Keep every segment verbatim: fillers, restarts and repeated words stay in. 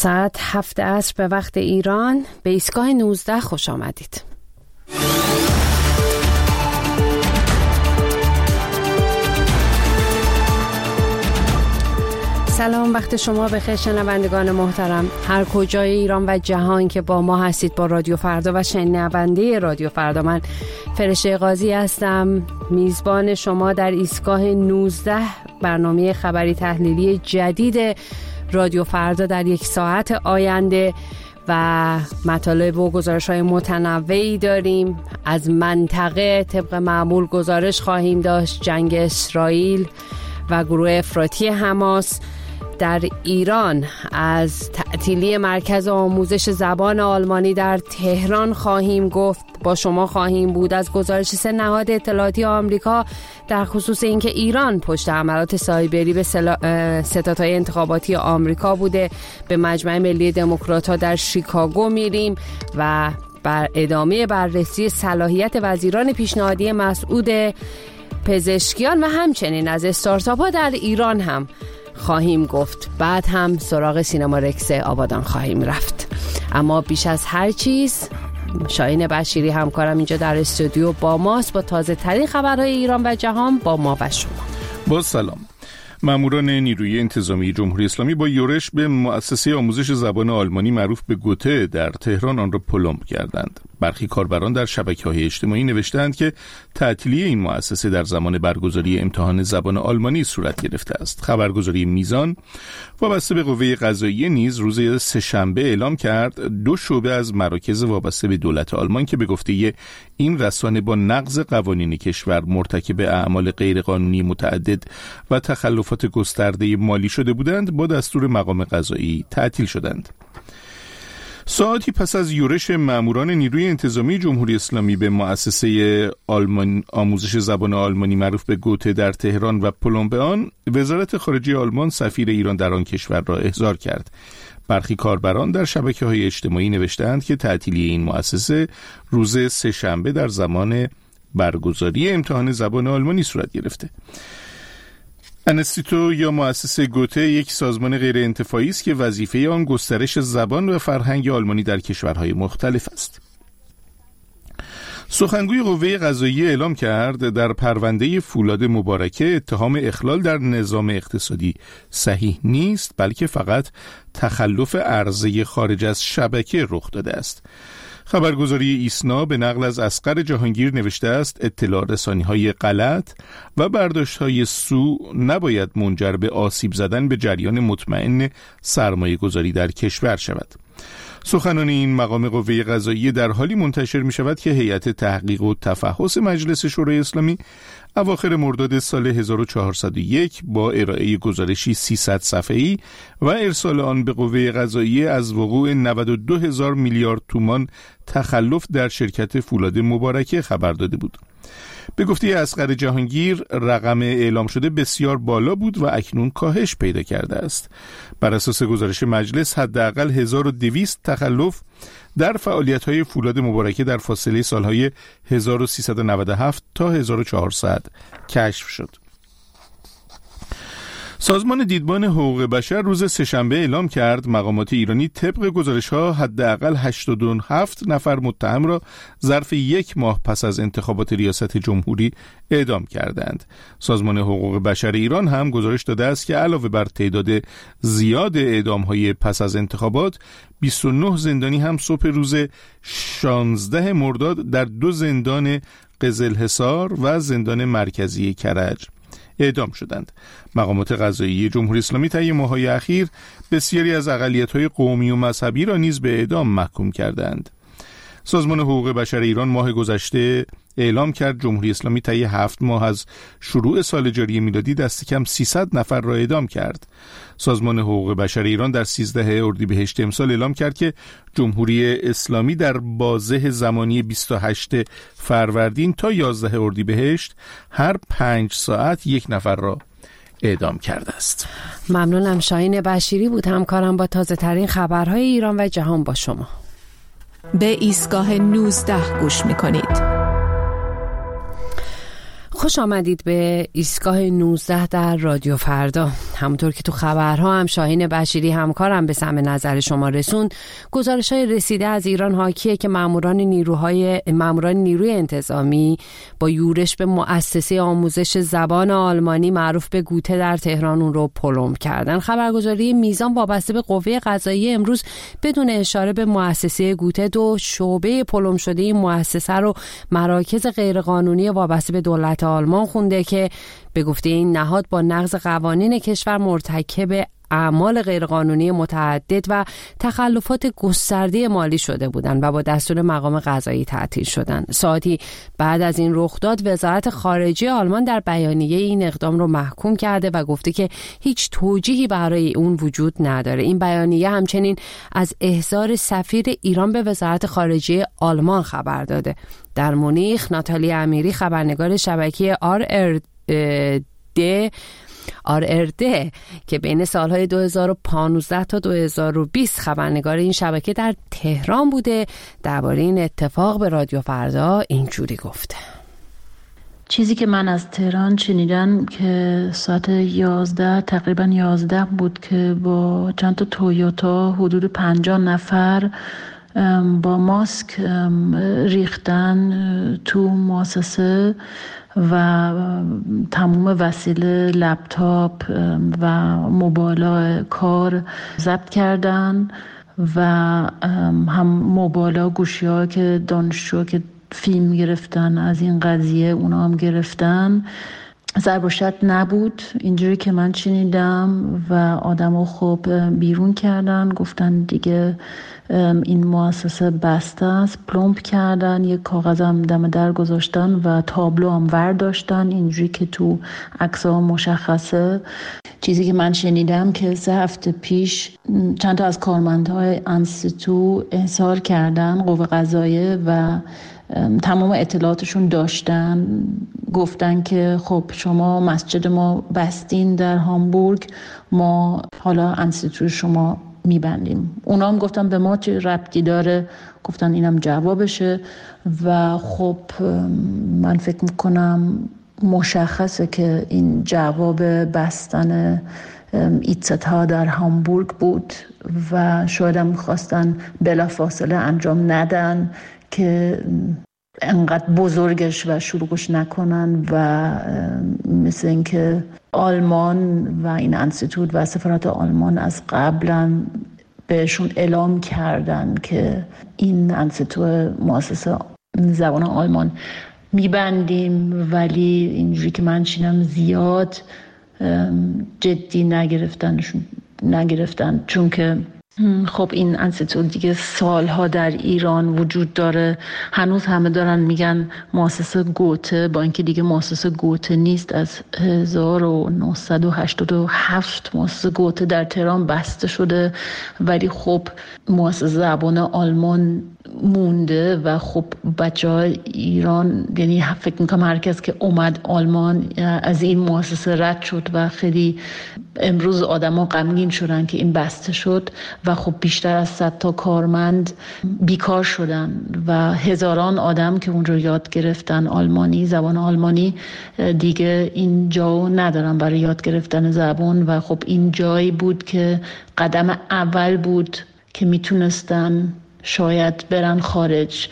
ساعت هفت عصر به وقت ایران به ایستگاه نوزده خوش آمدید. سلام، وقت شما بخیر شنوندگان محترم، هر کجای ایران و جهان که با ما هستید با رادیو فردا و شنونده رادیو فردا. من فرشته قاضی هستم، میزبان شما در ایستگاه نوزده، برنامه خبری تحلیلی جدید رادیو فردا در یک ساعت آینده و مطالب و گزارش‌های متنوعی داریم. از منطقه طبق معمول گزارش خواهیم داشت. جنگ اسرائیل و گروه افراطی حماس در ایران، از تعطیلی مرکز آموزش زبان آلمانی در تهران خواهیم گفت، با شما خواهیم بود. از گزارش سه نهاد اطلاعاتی آمریکا در خصوص اینکه ایران پشت حملات سایبری به ستادهای انتخاباتی آمریکا بوده، به مجمع ملی دموکرات‌ها در شیکاگو میریم و بر ادامه بررسی صلاحیت وزیران پیشنهادی مسعود پزشکیان و همچنین از استارتاپ ها در ایران هم خواهیم گفت. بعد هم سراغ سینما رکس آبادان خواهیم رفت. اما بیش از هر چیز شاهین بشیری همکارم اینجا در استودیو با ماست با تازه ترین خبرهای ایران و جهان. با ما و شما. با سلام. ماموران نیروی انتظامی جمهوری اسلامی با یورش به مؤسسه آموزش زبان آلمانی معروف به گوته در تهران آن را پلمب کردند. برخی کاربران در شبکه‌های اجتماعی نوشتند که تعطیلی این مؤسسه در زمان برگزاری امتحان زبان آلمانی صورت گرفته است. خبرگزاری میزان وابسته به قوه قضاییه نیز روز سه‌شنبه اعلام کرد دو شعبه از مراکز وابسته به دولت آلمان که به گفته این رسانه با نقض قوانین کشور مرتکب اعمال غیرقانونی متعدد و تخلفات گسترده مالی شده بودند با دستور مقام قضایی تعطیل شدند. ساعتی پس از یورش ماموران نیروی انتظامی جمهوری اسلامی به مؤسسه آلمان آموزش زبان آلمانی معروف به گوته در تهران و پلمب آن، وزارت خارجه آلمان سفیر ایران در آن کشور را احضار کرد. برخی کاربران در شبکه‌های اجتماعی نوشتند که تعطیلی این مؤسسه روز سه‌شنبه در زمان برگزاری امتحان زبان آلمانی صورت گرفته. انستیتو یا مؤسسه گوته یک سازمان غیر انتفاعی است که وظیفه آن گسترش زبان و فرهنگ آلمانی در کشورهای مختلف است. سخنگوی قوه قضاییه اعلام کرد در پرونده فولاد مبارکه اتهام اخلال در نظام اقتصادی صحیح نیست، بلکه فقط تخلف عرضه خارج از شبکه رخ داده است. خبرگزاری ایسنا به نقل از اصغر جهانگیر نوشته است اطلاع رسانی‌های غلط و برداشت‌های سو نباید منجر به آسیب زدن به جریان مطمئن سرمایه‌گذاری در کشور شود. سخنان این مقام قوه قضاییه در حالی منتشر می شود که هیئت تحقیق و تفحص مجلس شورای اسلامی اواخر مرداد سال هزار و چهارصد و یک با ارائه گزارشی سیصد صفحه‌ای و ارسال آن به قوه قضاییه از وقوع نود و دو هزار میلیارد تومان تخلف در شرکت فولاد مبارکه خبر داده بود. به گفته اصغر جهانگیر رقم اعلام شده بسیار بالا بود و اکنون کاهش پیدا کرده است. بر اساس گزارش مجلس حداقل هزار و دویست تخلف در فعالیت‌های فولاد مبارکه در فاصله سالهای هزار و سیصد و نود و هفت تا هزار و چهارصد کشف شد. سازمان دیدبان حقوق بشر روز سه‌شنبه اعلام کرد مقامات ایرانی طبق گزارش‌ها حداقل هشتاد و هفت نفر متهم را ظرف یک ماه پس از انتخابات ریاست جمهوری اعدام کردند. سازمان حقوق بشر ایران هم گزارش داده است که علاوه بر تعداد زیاد اعدام‌های پس از انتخابات، بیست و نه زندانی هم صبح روز شانزده مرداد در دو زندان قزلحصار و زندان مرکزی کرج اعدام شدند. مقامات قضایی جمهوری اسلامی طی ماه‌های اخیر بسیاری از اقلیت‌های قومی و مذهبی را نیز به اعدام محکوم کردند. سازمان حقوق بشر ایران ماه گذشته اعلام کرد جمهوری اسلامی طی هفت ماه از شروع سال جاری میلادی دست کم سیصد نفر را اعدام کرد. سازمان حقوق بشر ایران در سیزده اردیبهشت امسال اعلام کرد که جمهوری اسلامی در بازه زمانی بیست و هشتم فروردین تا یازدهم اردیبهشت هر پنج ساعت یک نفر را اعدام کرده است. ممنونم. شاهین بشیری بود همکارم با تازه ترین خبرهای ایران و جهان با شما. به ایستگاه نوزده گوش میکنید. خوش آمدید به ایستگاه نوزده در رادیو فردا. همونطور که تو خبرها هم شاهین بشیری همکارم به سمع نظر شما رسوند، گزارش‌های رسیده از ایران حاکیه که ماموران نیروهای ماموران نیروی انتظامی با یورش به مؤسسه آموزش زبان آلمانی معروف به گوته در تهران اون رو پلم کردن. خبرگزاری میزان وابسته به قوه قضاییه امروز بدون اشاره به مؤسسه گوته دو شعبه پلم شده این مؤسسه رو مراکز غیرقانونی وابسته به دولت آلمان خونده که به گفته این نهاد با نقض قوانین کشور مرتکب اعمال غیرقانونی متعدد و تخلفات گسترده مالی شده بودند و با دستور مقام قضایی تعطیل شدند. ساعتی بعد از این رخداد وزارت خارجه آلمان در بیانیه این اقدام رو محکوم کرده و گفته که هیچ توجیهی برای اون وجود نداره. این بیانیه همچنین از احضار سفیر ایران به وزارت خارجه آلمان خبر داده. در مونیخ ناتالی امیری خبرنگار شبکه آر ار دی آر ار دی که بین سالهای دو هزار و پانزده تا دو هزار و بیست خبرنگار این شبکه در تهران بوده، درباره این اتفاق به رادیو فردا اینجوری گفته: چیزی که من از تهران شنیدم که ساعت یازده تقریبا یازده بود که با چند تا تویوتا حدود پنجاه نفر با ماسک ریختن تو مؤسسه و تمام وسیله لپتاپ و موبایل کار ضبط کردن و هم موبایل گوشی ها که دانشجو که فیلم گرفتن از این قضیه اونا هم گرفتن. ضرب و شتم نبود اینجوری که من شنیدم و آدمو خوب بیرون کردن، گفتن دیگه این مؤسسه بسته است، پلمپ کردن، یک کاغذ هم دم در گذاشتن و تابلو هم ورداشتن اینجوری که تو عکس‌ها مشخصه. چیزی که من شنیدم که سه هفته پیش چند تا از کارمندهای انستیتو احضار کردن قوه قضاییه و تمام اطلاعاتشون داشتن، گفتن که خب شما مسجد ما بستین در هامبورگ، ما حالا انستیتو شما میبندیم. اونا هم گفتن به ما چه ربطی داره، گفتن اینم جوابشه و خب من فکر میکنم مشخصه که این جواب بستن ایتستا در هامبورگ بود و شاید هم میخواستن بلافاصله انجام ندن که انقدر بزرگش و شلوغش نکنن و مثل اینکه آلمان و این انستیتوت و سفارت آلمان از قبلا بهشون اعلام کردن که این انستیتوت مؤسسه زبان آلمان میبندیم، ولی اینجوری که من شنیدم زیاد جدی نگرفتنشون نگرفتن چون که خب این انستیتوت دیگه سالها در ایران وجود داره، هنوز همه دارن میگن مؤسسه گوته با اینکه دیگه مؤسسه گوته نیست. از هزار و نهصد و هشتاد و هفت مؤسسه گوته در تهران بسته شده ولی خب مؤسسه زبان آلمان مونده و خب بچه های ایران، یعنی فکر میکنم هر کس که اومد آلمان از این مؤسسه رد شد و خیلی امروز آدم ها غمگین شدن که این بسته شد و خب بیشتر از صد تا کارمند بیکار شدن و هزاران آدم که اونجا یاد گرفتن آلمانی، زبان آلمانی، دیگه این جا ندارن برای یاد گرفتن زبان و خب این جایی بود که قدم اول بود که میتونستن شاید برن خارج.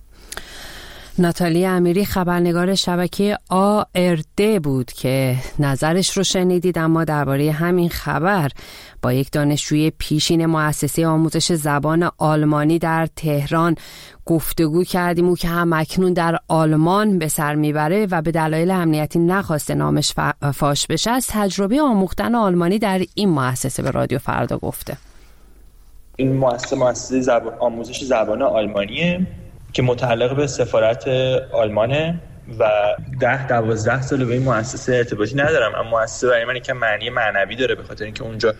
ناتالی امیری خبرنگار شبکه آ ار دی بود که نظرش رو شنیدید، اما درباره همین خبر با یک دانشجوی پیشین مؤسسه آموزش زبان آلمانی در تهران گفتگو کردیم. او که هم اکنون در آلمان به سر میبره و به دلایل امنیتی نخواسته نامش فاش بشه، از تجربه آموختن آلمانی در این مؤسسه به رادیو فردا گفته. این مؤسسه مؤسسه زبان آموزش زبان آلمانیه که متعلق به سفارت آلمانه و ده دوازده سال به این مؤسسه ارتباطی ندارم، اما مؤسسه برای من که معنی معنوی داره، به خاطر اینکه اونجا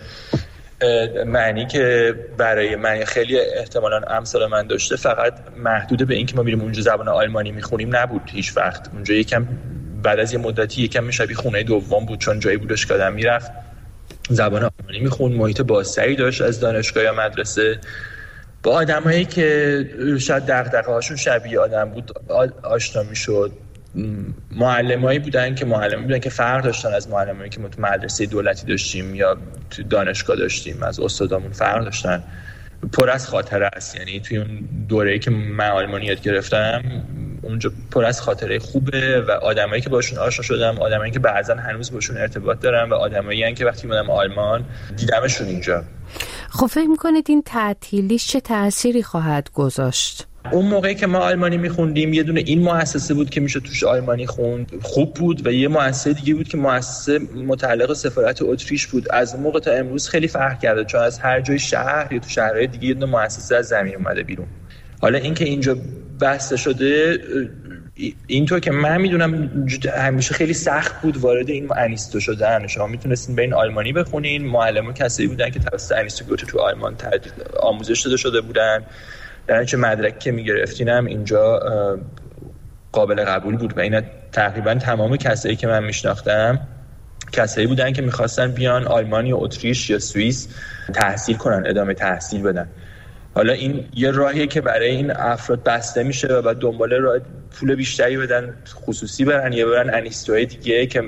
معنی که برای من خیلی احتمالاً امثال من داشته فقط محدود به این که ما میریم اونجا زبان آلمانی میخونیم نبود. هیچ وقت اونجا یکم بعد از یه مدتی یکم شبیه خونه دوم بود، چون جایی بودش که آدم میرفت زبان آلمانی میخوند، محیط بازتری داشت از دانشگاه یا مدرسه، با آدمایی که شاید دغدغه‌هاشون شبیه آدم بود آشنا میشد معلمایی بودن که معلمی بودن که فرق داشتن از معلمایی که ما تو مدرسه دولتی داشتیم یا تو دانشگاه داشتیم. از استادامون فرق داشتن، پر از خاطره است. یعنی توی اون دوره‌ای که من آلمانی یاد گرفتم اونجا پر از خاطره خوبه و آدمایی که باشون آشنا شدم، آدمایی که بعضا هنوز باشون ارتباط دارم و آدمایی هستن که وقتی اومدم آلمان دیدمشون اینجا. خب فکر می‌کنید این تعطیلیش چه تأثیری خواهد گذاشت؟ اون موقعی که ما آلمانی میخوندیم یه دونه این مؤسسه بود که میشه توش آلمانی خوند، خوب بود، و یه مؤسسه دیگه بود که مؤسسه متعلق به سفارت اتریش بود. از اون موقع تا امروز خیلی فرق کرده، چون از هر جای شهر یا تو شهرهای دیگه یه دونه مؤسسه از زمین اومده بیرون. حالا اینکه اینجا بسته شده، اینطور که من میدونم همیشه خیلی سخت بود وارد این انیستو شدن. شما میتونستین برین آلمانی بخونین، معلمان کسایی بودن که توسط انیستو گوته تو آلمان آموزش داده شده بودن، در چه مدرکی که میگرفتینم اینجا قابل قبول بود. و اینا تقریبا تمام کسایی که من میشناختم کسایی بودن که میخواستن بیان آلمان یا اتریش یا سوئیس تحصیل کنن، ادامه تحصیل بدن. حالا این یه راهیه که برای این افراد بسته میشه و بعد دنبال راه پول بیشتری بدن، خصوصی برن یا برن انیستوهای دیگه که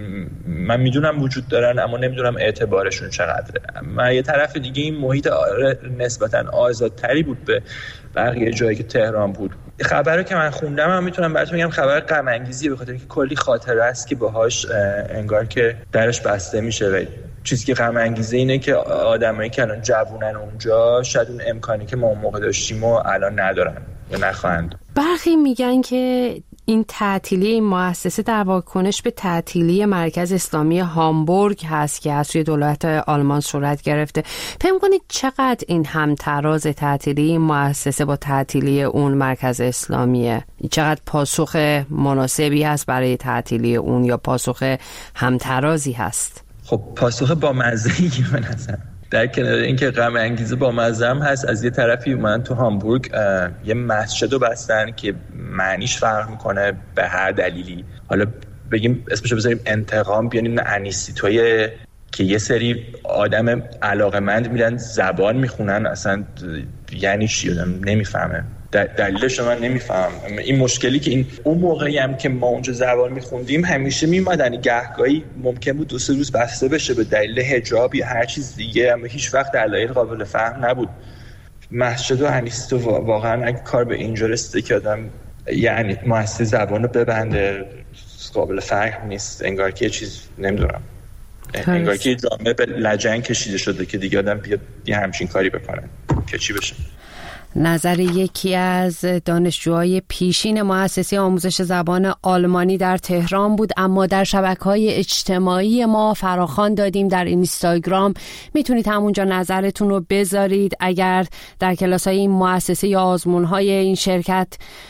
من میدونم وجود دارن اما نمیدونم اعتبارشون چقدره. من یه طرف دیگه این محیط نسبتا آزادتری بود به بقیه جایی که تهران بود. خبری که من خوندم من میتونم براتون بگم خبر غم انگیزیه، به خاطر اینکه کلی خاطره است که باهاش انگار که درش بسته میشه. و چیزی که غم انگیزه اینه که آدمایی که الان جوونن اونجا شاید اون امکانی که ما اون موقع داشتیم و الان ندارن و نخواهند. برخی میگن که این تعطیلی این مؤسسه در واکنش به تعطیلی مرکز اسلامی هامبورگ هست که از سوی دولت آلمان صورت گرفته. فکر کنید چقدر این همتراز تعطیلی این مؤسسه با تعطیلی اون مرکز اسلامیه؟ چقدر پاسخ مناسبی هست برای تعطیلی اون یا پاسخ همترازی هست؟ خب پاسخ با مزه‌ای به نظر در کنار اینکه غم انگیزه با مزه هم هست. از یه طرفی من تو هامبورگ یه مسجد رو بستن که معنیش فرق میکنه به هر دلیلی. حالا بگیم اسمشو بذاریم انتقام، بیانیم انیستیتوی که یه سری آدم علاقمند میرن زبان میخونن، اصلا یعنی چی آدم نمیفهمه، دلیلش من نمیفهم. این مشکلی که این اون موقعی هم که ما اونجا زبان میخوندیم همیشه میمادن گهگاهی ممکن بود دو سه روز بسته بشه به دلیل حجاب یا هر چیز دیگه، اما هیچ وقت دلایل قابل فهم نبود. مسجد و انیستو واقعا اگه کار به اینجا رسیده که آدم یعنی مؤسسه زبان رو ببنده قابل فهم نیست. انگار که یه چیز نمیدونم، انگار که جامعه به لجن کشیده شده که دیگه آدم بیاد یه همچین کاری بکنه که چی بشه. نظر یکی از دانشجوهای پیشین مؤسسه آموزش زبان آلمانی در تهران بود، اما در شبکه‌های اجتماعی ما فراخوان دادیم. در اینستاگرام میتونید همونجا نظرتون رو بذارید. اگر در کلاس‌های این مؤسسه یا آزمون‌های این شرکت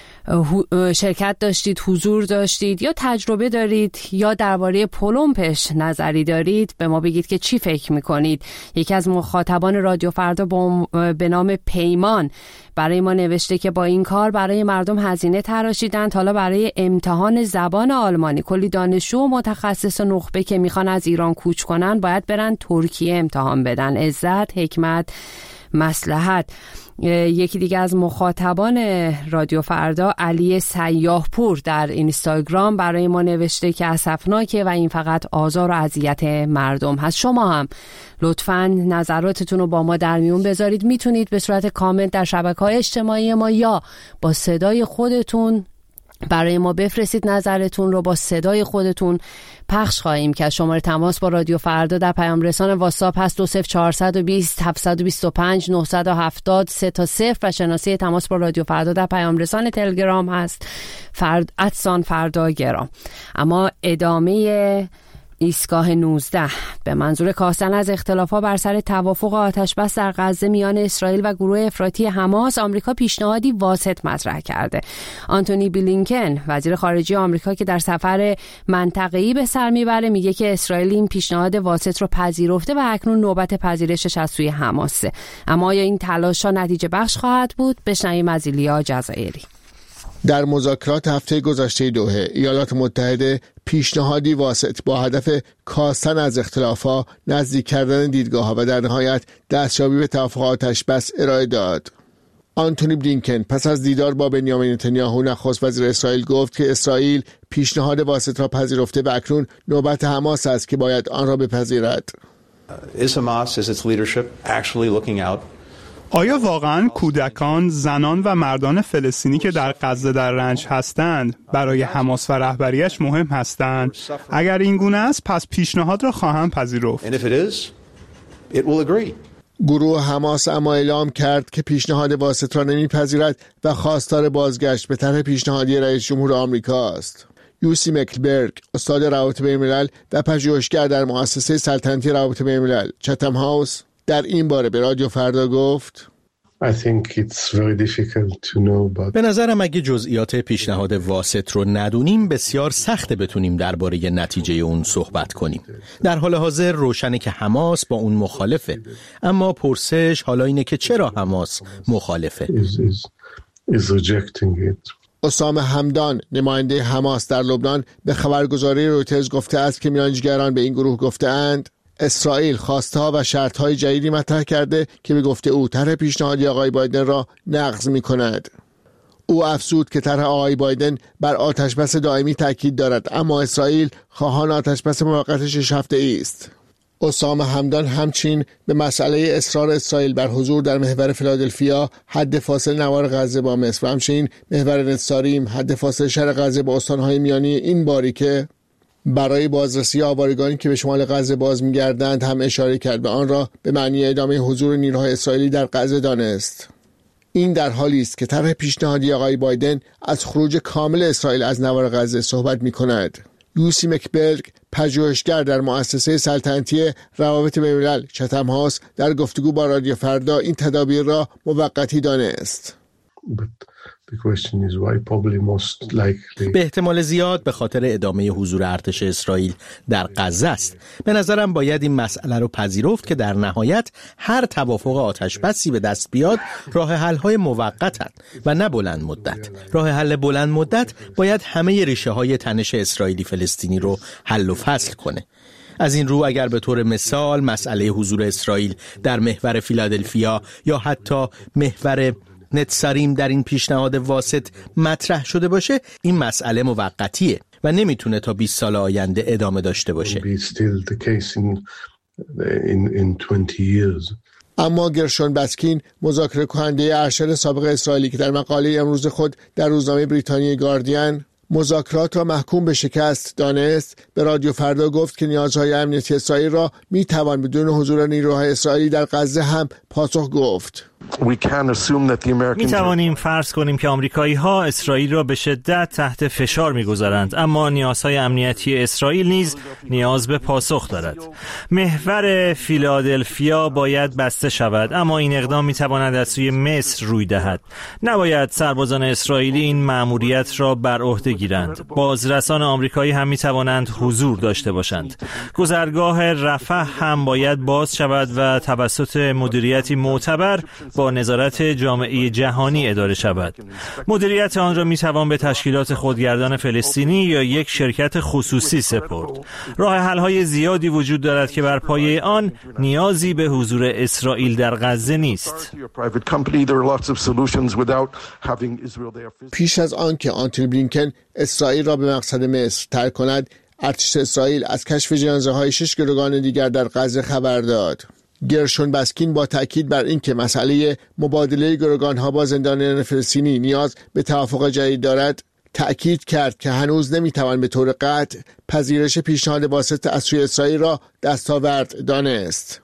شرکت داشتید، حضور داشتید یا تجربه دارید یا درباره پلمپش نظری دارید، به ما بگید که چی فکر میکنید. یکی از مخاطبان رادیو فردا به نام پیمان برای ما نوشته که با این کار برای مردم هزینه تراشیدند. حالا برای امتحان زبان آلمانی کلی دانشجو و متخصص نخبه که میخوان از ایران کوچ کنن باید برن ترکیه امتحان بدن. عزت، حکمت، مصلحت. یکی دیگه از مخاطبان رادیو فردا علی سیاهپور در اینستاگرام برای ما نوشته که اسفناکه و این فقط آزار و اذیت مردم هست. شما هم لطفاً نظراتتون رو با ما در میون بذارید. میتونید به صورت کامنت در شبکه‌های اجتماعی ما یا با صدای خودتون برای ما بفرستید. نظرتون رو با صدای خودتون پخش خواهیم که شماره تماس با رادیو فردا در پیام رسان واتساپ هست دو صفر چهار دو صفر هفت دو پنج نه هفت صفر سه تا صفر و شناسه تماس با رادیو فردا در پیام رسان تلگرام هست فرد ادسان فردا گرام. اما ادامه ایستگاه نوزده به منظور کاستن از اختلافات بر سر توافق آتش بس در غزه میان اسرائیل و گروه افراطی حماس، آمریکا پیشنهادی واسط مطرح کرده. آنتونی بلینکن وزیر خارجه آمریکا که در سفر منطقه‌ای به سر میبره میگه که اسرائیل این پیشنهاد واسط رو پذیرفته و اکنون نوبت پذیرشش از سوی حماسه. اما آیا این تلاش‌ها نتیجه بخش خواهد بود؟ بشنویم از ایلیا جزائری. در مذاکرات هفته گذشته دوحه، ایالات متحده پیشنهادی واسط با هدف کاستن از اختلافات، نزدیک کردن دیدگاه‌ها و در نهایت دستیابی به توافق آتش بس ارائه داد. آنتونی بلینکن پس از دیدار با بنیامین نتانیاهو نخست وزیر اسرائیل گفت که اسرائیل پیشنهاد واسط را پذیرفته و اکنون نوبت حماس است که باید آن را بپذیرد. آیا واقعاً کودکان، زنان و مردان فلسطینی که در غزه در رنج هستند برای حماس و رهبریش مهم هستند؟ اگر این گونه است پس پیشنهاد را خواهم پذیرفت. گروه حماس اما اعلام کرد که پیشنهاد واسط را نمیپذیرد و خواستار بازگشت به طرح پیشنهادی رئیس جمهور آمریکا است. یوسی مکلبرگ، استاد روابط بین‌الملل و پژوهشگر در مؤسسه سلطنتی روابط بین‌الملل چتم هاوس، در این باره به رادیو فردا گفت I think it's very difficult to know about... به نظرم اگه جزئیات پیشنهاد واسط رو ندونیم بسیار سخته بتونیم درباره نتیجه اون صحبت کنیم. در حال حاضر روشنه که حماس با اون مخالفه، اما پرسش حالا اینه که چرا حماس مخالفه؟ is, is, is rejecting it. اسامه همدان، نماینده حماس در لبنان، به خبرگزاری رویترز گفته است که میانجیگران به این گروه گفته‌اند اسرائیل خواستها و شرطهای جدیدی مطرح کرده که به گفته او طرح پیشنهادی آقای بایدن را نقض می‌کند. او افزود که طرح آقای بایدن بر آتشبس دائمی تاکید دارد، اما اسرائیل خواهان آتشبس موقت شش هفته‌ای است. اسامه همدان همچنین به مسئله اصرار اسرائیل بر حضور در محور فیلادلفیا، حد فاصل نوار غزه با مصر و همچنین محور نتساریم، حد فاصل شرق غزه با استان‌های میانی این باریکه برای بازرسی آوارگانی که به شمال غزه باز می‌گردند هم اشاره کرد و آن را به معنی ادامه حضور نیروهای اسرائیلی در غزه دانست. این در حالی است که طرح پیشنهادی آقای بایدن از خروج کامل اسرائیل از نوار غزه صحبت می‌کند. یوسی مکبرگ، پژوهشگر در مؤسسه سلطنتی روابط بین‌الملل چتم هاوس، در گفتگو با رادیو فردا این تدابیر را موقتی دانست. به احتمال زیاد به خاطر ادامه حضور ارتش اسرائیل در غزه است. به نظرم باید این مسئله رو پذیرفت که در نهایت هر توافق آتشبسی به دست بیاد راه حل‌های موقتند و نه بلند مدت. راه حل بلند مدت باید همه ریشه‌های تنش اسرائیلی فلسطینی رو حل و فصل کنه. از این رو اگر به طور مثال مسئله حضور اسرائیل در محور فیلادلفیا یا حتی محور نتساریم در این پیشنهاد واسط مطرح شده باشه، این مسئله موقتیه و نمیتونه تا بیست سال آینده ادامه داشته باشه. اما گرشون بسکین، مذاکره کننده ارشد سابق اسرائیلی که در مقاله امروز خود در روزنامه بریتانیایی گاردین مذاکرات را محکوم به شکست دانست، به رادیو فردا گفت که نیازهای امنیتی اسرائیل را میتوان بدون حضور نیروهای اسرائیلی در غزه هم پاسخ گفت. می توانیم فرض کنیم که آمریکایی ها اسرائیل را به شدت تحت فشار می گذارند، اما نیازهای امنیتی اسرائیل نیز نیاز به پاسخ دارد. محور فیلادلفیا باید بسته شود، اما این اقدام می تواند از سوی مصر روی دهد. نباید سربازان اسرائیلی این مأموریت را بر عهده گیرند. بازرسان آمریکایی هم می توانند حضور داشته باشند. گذرگاه رفح هم باید باز شود و توسط مدیریتی معتبر با نظارت جامعه جهانی اداره شود. مدیریت آن را می توان به تشکیلات خودگردان فلسطینی یا یک شرکت خصوصی سپرد. راه حل‌های زیادی وجود دارد که بر پایه آن نیازی به حضور اسرائیل در غزه نیست. پیش از آن که آنتونی بلینکن اسرائیل را به مقصد مصر ترک کند، ارتش اسرائیل از کشف جنازه‌های شش گروگان دیگر در غزه خبر داد. گرشون بسکین با تاکید بر این که مسئله مبادله گروگان‌ها با زندانیان فلسطینی نیاز به توافق جدید دارد، تأکید کرد که هنوز نمیتوان به طور قطع پذیرش پیشنهاد واسط از سوی اسرائیل را دستاورد دانست.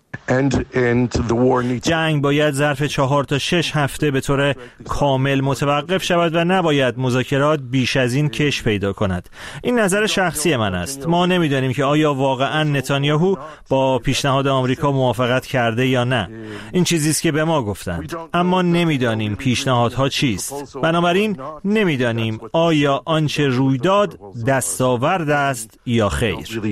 جنگ باید ظرف چهار تا شش هفته به طور کامل متوقف شود و نباید مذاکرات بیش از این کش پیدا کند. این نظر شخصی من است. ما نمیدانیم که آیا واقعا نتانیاهو با پیشنهاد آمریکا موافقت کرده یا نه. این چیزی است که به ما گفتند، اما نمیدانیم پیشنهادها چیست. بنابراین نمیدانیم آیا آنچه روی داد دستاورد است یا خیر.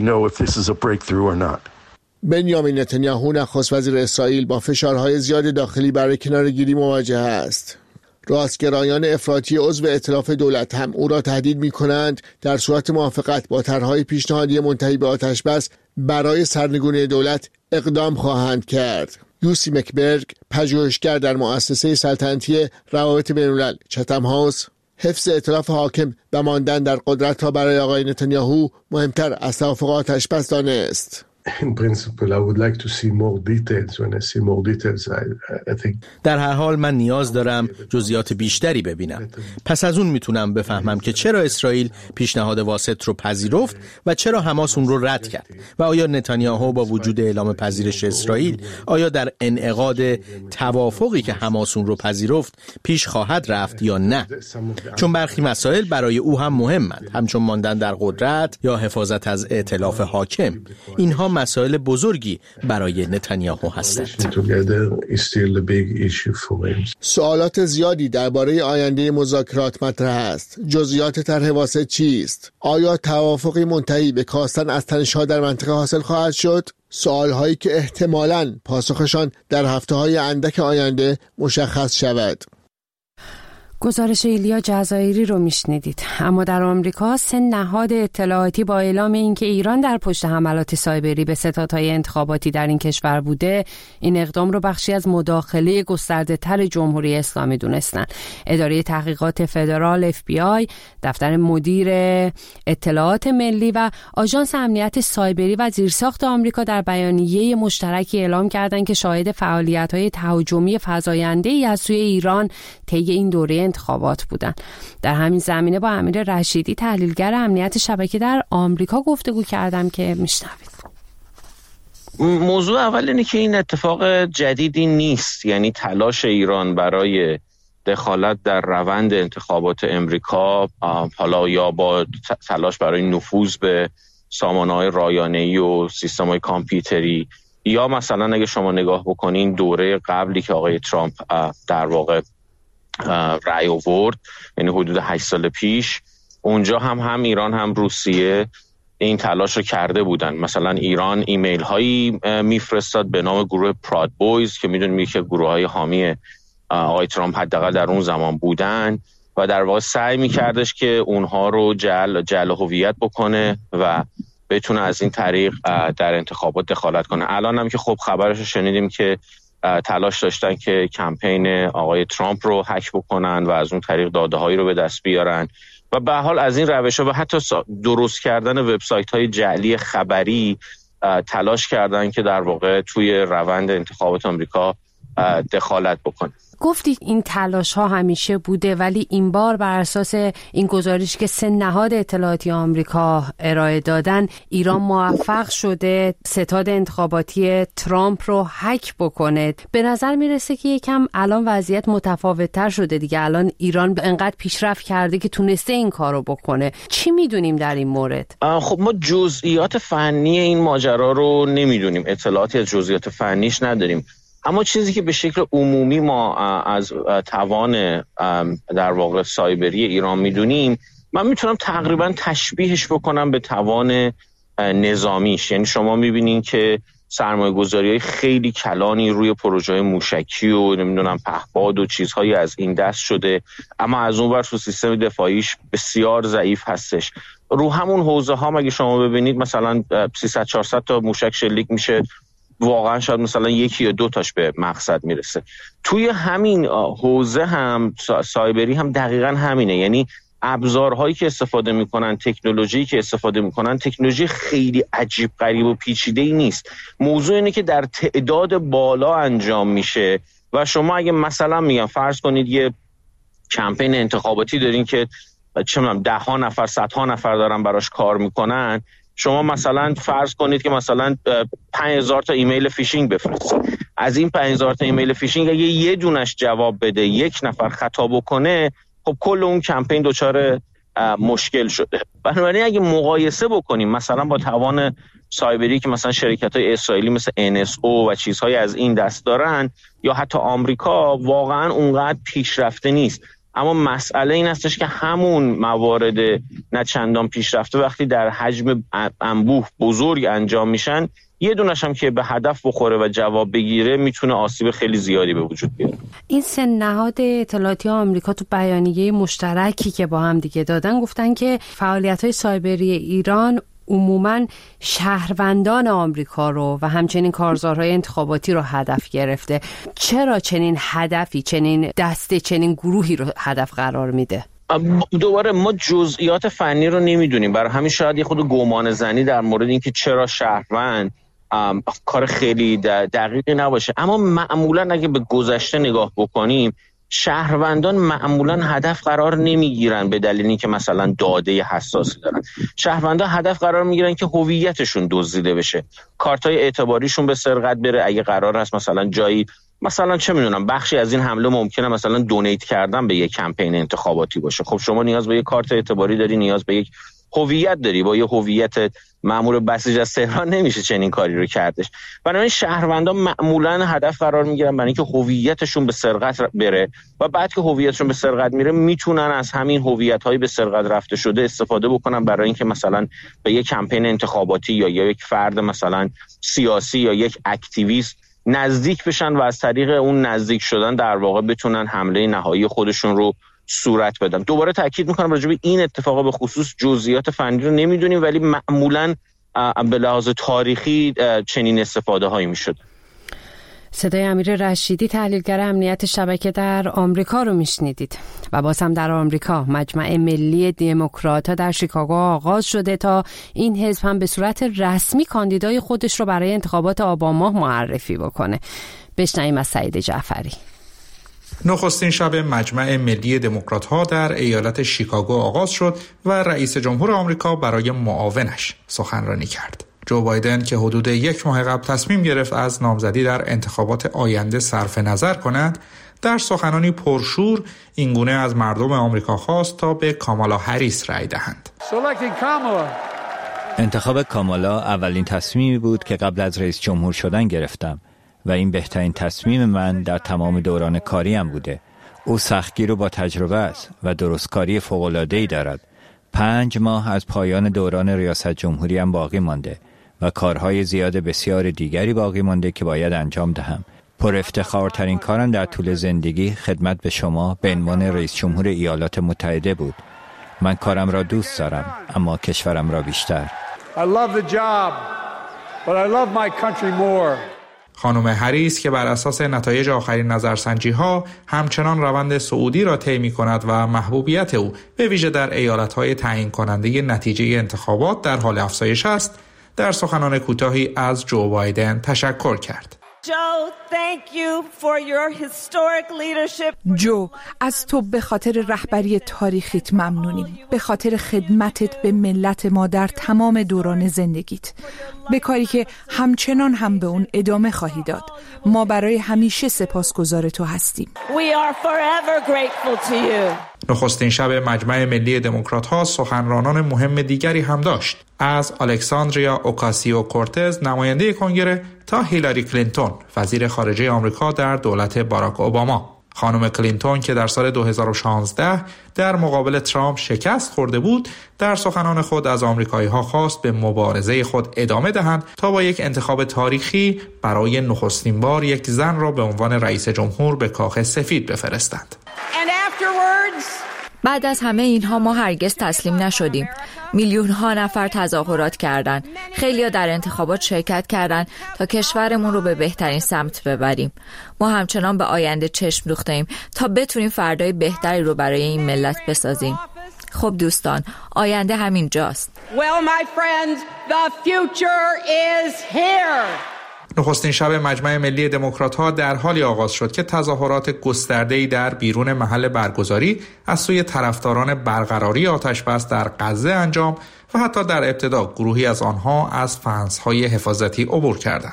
بنیامین نتانیاهو نخست وزیر اسرائیل با فشارهای زیاد داخلی برای کناره‌گیری مواجه است. راستگرایان افراطی عضو ائتلاف دولت هم او را تهدید می‌کنند در صورت موافقت با طرح‌های پیشنهادی منتهی به آتشبس برای سرنگونی دولت اقدام خواهند کرد. یوسی مکبرگ، پژوهشگر در مؤسسه سلطنتی روابط بین‌الملل چتم هاوس، حفظ ائتلاف حاکم و ماندن در قدرت را برای آقای نتانیاهو مهمتر از توافق آتش‌بس دانست. In principle, I would like to see more details. When I see more details, I, I think... در هر حال من نیاز دارم جزئیات بیشتری ببینم. پس از اون میتونم بفهمم که چرا اسرائیل پیشنهاد واسط رو پذیرفت و چرا حماس اون رو رد کرد. و آیا نتانیاهو با وجود اعلام پذیرش اسرائیل آیا در انعقاد توافقی که حماس اون رو پذیرفت پیش خواهد رفت یا نه؟ چون برخی مسائل برای او هم مهمند، همچون ماندن در قدرت یا حفاظت از ائتلاف حاکم. اینها مسائل بزرگی برای نتانیاهو هستند. سوالات زیادی درباره آینده مذاکرات مطرح است. جزئیات طرح واسط چیست؟ آیا توافقی منتهی به کاستن از تنش‌ها در منطقه حاصل خواهد شد؟ سوالهایی که احتمالاً پاسخشان در هفته‌های اندک آینده مشخص شود. گزارش ایلیا جزایری رو میشنیدید. اما در آمریکا سه نهاد اطلاعاتی با اعلام اینکه ایران در پشت حملات سایبری به ستادهای انتخاباتی در این کشور بوده، این اقدام رو بخشی از مداخله گسترده تر جمهوری اسلامی دونستن. اداره تحقیقات فدرال اف بی آی، دفتر مدیر اطلاعات ملی و آژانس امنیت سایبری و زیرساخت آمریکا در بیانیه مشترکی اعلام کردند که شاهد فعالیت‌های تهاجمی فزاینده‌ای از سوی ایران طی این دوره انتخابات بودن. در همین زمینه با امیر رشیدی، تحلیلگر امنیت شبکه در آمریکا، گفتگو کردم که میشنوید. موضوع اول اینه که این اتفاق جدیدی نیست، یعنی تلاش ایران برای دخالت در روند انتخابات امریکا، حالا یا با تلاش برای نفوذ به سامانه‌های رایانه‌ای و سیستم‌های کامپیوتری، یا مثلا اگه شما نگاه بکنین دوره قبلی که آقای ترامپ در واقع رأی آورد، یعنی حدود هشت سال پیش، اونجا هم هم ایران هم روسیه این تلاش رو کرده بودن. مثلا ایران ایمیل هایی میفرستاد به نام گروه پراد بویز که میدونیم که گروه های حامی آقای ترامپ حداقل در اون زمان بودن و در واقع سعی میکردش که اونها رو جعل جعل هویت بکنه و بتونه از این طریق در انتخابات دخالت کنه. الان هم که خب خبرش رو شنیدیم که تلاش داشتن که کمپین آقای ترامپ رو هک بکنن و از اون طریق داده‌هایی رو به دست بیارن و به حال از این روش‌ها و حتی درست کردن وبسایت‌های جعلی خبری تلاش کردن که در واقع توی روند انتخابات آمریکا دخالت بکنن. گفتید این تلاش ها همیشه بوده، ولی این بار بر اساس این گزارش که سه نهاد اطلاعاتی آمریکا ارائه دادن، ایران موفق شده ستاد انتخاباتی ترامپ رو هک بکنه. به نظر میرسه که یکم الان وضعیت متفاوت تر شده دیگه. الان ایران انقدر پیشرفت کرده که تونسته این کارو بکنه. چی میدونیم در این مورد؟ خب ما جزئیات فنی این ماجرا رو نمیدونیم، اطلاعاتی از جزئیات فنیش نداریم. اما چیزی که به شکل عمومی ما از توان در واقع سایبری ایران میدونیم، من میتونم تقریبا تشبیهش بکنم به توان نظامیش. یعنی شما میبینین که سرمایه گذاری های خیلی کلانی روی پروژه موشکی و نمیدونم پهپاد و چیزهایی از این دست شده، اما از اون ور تو سیستم دفاعیش بسیار ضعیف هستش. رو همون حوزه ها مگه شما ببینید مثلا سیصد چهارصد تا موشک شلیک میشه، واقعا شاید مثلا یکی یا دو تاش به مقصد میرسه. توی همین حوزه هم سایبری هم دقیقاً همینه، یعنی ابزارهایی که استفاده میکنن، تکنولوژی که استفاده میکنن، تکنولوژی خیلی عجیب غریب و پیچیده‌ای نیست. موضوع اینه که در تعداد بالا انجام میشه و شما اگه مثلا میگم فرض کنید یه کمپین انتخاباتی دارین که چه میدونم ده ها نفر، صد ها نفر دارن براش کار میکنن، شما مثلا فرض کنید که مثلا پنج هزار تا ایمیل فیشینگ بفرستید. از این پنج هزار تا ایمیل فیشینگ اگه یه دونش جواب بده، یک نفر خطا بکنه، خب کل اون کمپین دچار مشکل شده. بنابراین اگه مقایسه بکنیم مثلا با توان سایبری که مثلا شرکت‌های اسرائیلی مثل ان اس او و چیزهای از این دست دارن یا حتی آمریکا، واقعا اونقدر پیشرفته نیست. اما مسئله این هستش که همون موارد نه چندان پیشرفته وقتی در حجم انبوه بزرگ انجام میشن، یه دونش هم که به هدف بخوره و جواب بگیره میتونه آسیب خیلی زیادی به وجود بیاره. این سه نهاد اطلاعاتی آمریکا تو بیانیه مشترکی که با هم دیگه دادن گفتن که فعالیت‌های سایبری ایران عموماً شهروندان آمریکا رو و همچنین کارزارهای انتخاباتی رو هدف گرفته. چرا چنین هدفی، چنین دسته، چنین گروهی رو هدف قرار میده؟ دوباره ما جزئیات فنی رو نمیدونیم، برای همین شاید یه خود گمان زنی در مورد اینکه چرا شهروند کار خیلی دقیقی نباشه. اما معمولا اگه به گذشته نگاه بکنیم، شهروندان معمولا هدف قرار نمیگیرن به دلیل اینکه مثلا داده حساسی دارن. شهروندان هدف قرار میگیرن که هویتشون دزدیده بشه، کارتای اعتباریشون به سرقت بره. اگه قرار هست مثلا جایی، مثلا چه میدونم، بخشی از این حمله ممکنه مثلا دونیت کردن به یک کمپین انتخاباتی باشه. خب شما نیاز به یک کارت اعتباری داری، نیاز به یک هویت داری. با یه هویت مأمور بسیج از تهران نمیشه چنین کاری رو کردش. بنابراین شهروندان معمولا هدف قرار میگیرن برای اینکه هویتشون به سرقت بره و بعد که هویتشون به سرقت میره میتونن از همین هویت‌های به سرقت رفته شده استفاده بکنن برای اینکه مثلا به یک کمپین انتخاباتی یا یک فرد مثلا سیاسی یا یک اکتیویست نزدیک بشن و از طریق اون نزدیک شدن در واقع بتونن حمله نهایی خودشون رو صورت بدن. دوباره تاکید میکنم راجع به این اتفاقا به خصوص جزئیات فنی رو نمیدونیم، ولی معمولاً به لحاظ تاریخی چنین استفاده هایی میشد. صدای امیر رشیدی، تحلیلگر امنیت شبکه در آمریکا رو میشنیدید. و باز هم در آمریکا مجمع ملی دموکرات‌ها در شیکاگو آغاز شده تا این حزب هم به صورت رسمی کاندیدای خودش رو برای انتخابات آبان ماه معرفی بکنه. بشنویم از سعید جعفری. نخستین شب مجمع ملی دموکرات‌ها در ایالت شیکاگو آغاز شد و رئیس جمهور آمریکا برای معاونش سخنرانی کرد. جو بایدن که حدود یک ماه قبل تصمیم گرفت از نامزدی در انتخابات آینده صرف نظر کند، در سخنرانی پرشور اینگونه از مردم آمریکا خواست تا به کامالا هریس رأی دهند. انتخاب کامالا اولین تصمیمی بود که قبل از رئیس جمهور شدن گرفتم و این بهترین تصمیم من در تمام دوران کاریم بوده. او سختگیر و با تجربه است و درستکاری فوق‌العاده‌ای دارد. پنج ماه از پایان دوران ریاست جمهوری هم باقی مانده و کارهای زیاد بسیار دیگری باقی مانده که باید انجام دهم. پر افتخارترین کارم در طول زندگی خدمت به شما به عنوان رئیس جمهور ایالات متحده بود. من کارم را دوست دارم، اما کشورم را بیشتر. I love the job, but I love my country more. خانم هریس که بر اساس نتایج آخرین نظرسنجی ها همچنان روند صعودی را طی می‌کند و محبوبیت او به ویژه در ایالت‌های تعیین کننده نتیجه انتخابات در حال افزایش است، در سخنان کوتاهی از جو بایدن تشکر کرد. Joe, thank you for your historic leadership. جو، از تو به خاطر رهبری تاریخیت ممنونیم، به خاطر خدمتت به ملت ما در تمام دوران زندگیت، به کاری که همچنان هم به اون ادامه خواهی داد. ما برای همیشه سپاسگزار تو هستیم. We are forever grateful to you. نخستین شب مجمع ملی دموکرات‌ها سخنرانان مهم دیگری هم داشت، از الکساندریا اوکاسیو کورتز نماینده کنگره تا هیلاری کلینتون وزیر خارجه آمریکا در دولت باراک اوباما. خانم کلینتون که در سال دو هزار و شانزده در مقابل ترامپ شکست خورده بود، در سخنان خود از آمریکایی‌ها خواست به مبارزه خود ادامه دهند تا با یک انتخاب تاریخی برای نخستین بار یک زن را به عنوان رئیس جمهور به کاخ سفید بفرستند. بعد از همه اینها ما هرگز تسلیم نشدیم. میلیون ها نفر تظاهرات کردند. خیلی‌ها در انتخابات شرکت کردند تا کشورمون رو به بهترین سمت ببریم. ما همچنان به آینده چشم دوخته‌ایم تا بتونیم فردای بهتری رو برای این ملت بسازیم. خب دوستان، آینده همین جاست. Well, my friends, the future is here. نخستین شب مجمع ملی دموکرات‌ها در حالی آغاز شد که تظاهرات گسترده‌ای در بیرون محل برگزاری از سوی طرفداران برقراری آتش‌بس در غزه انجام و حتی در ابتدا گروهی از آنها از فنس‌های حفاظتی عبور کردند.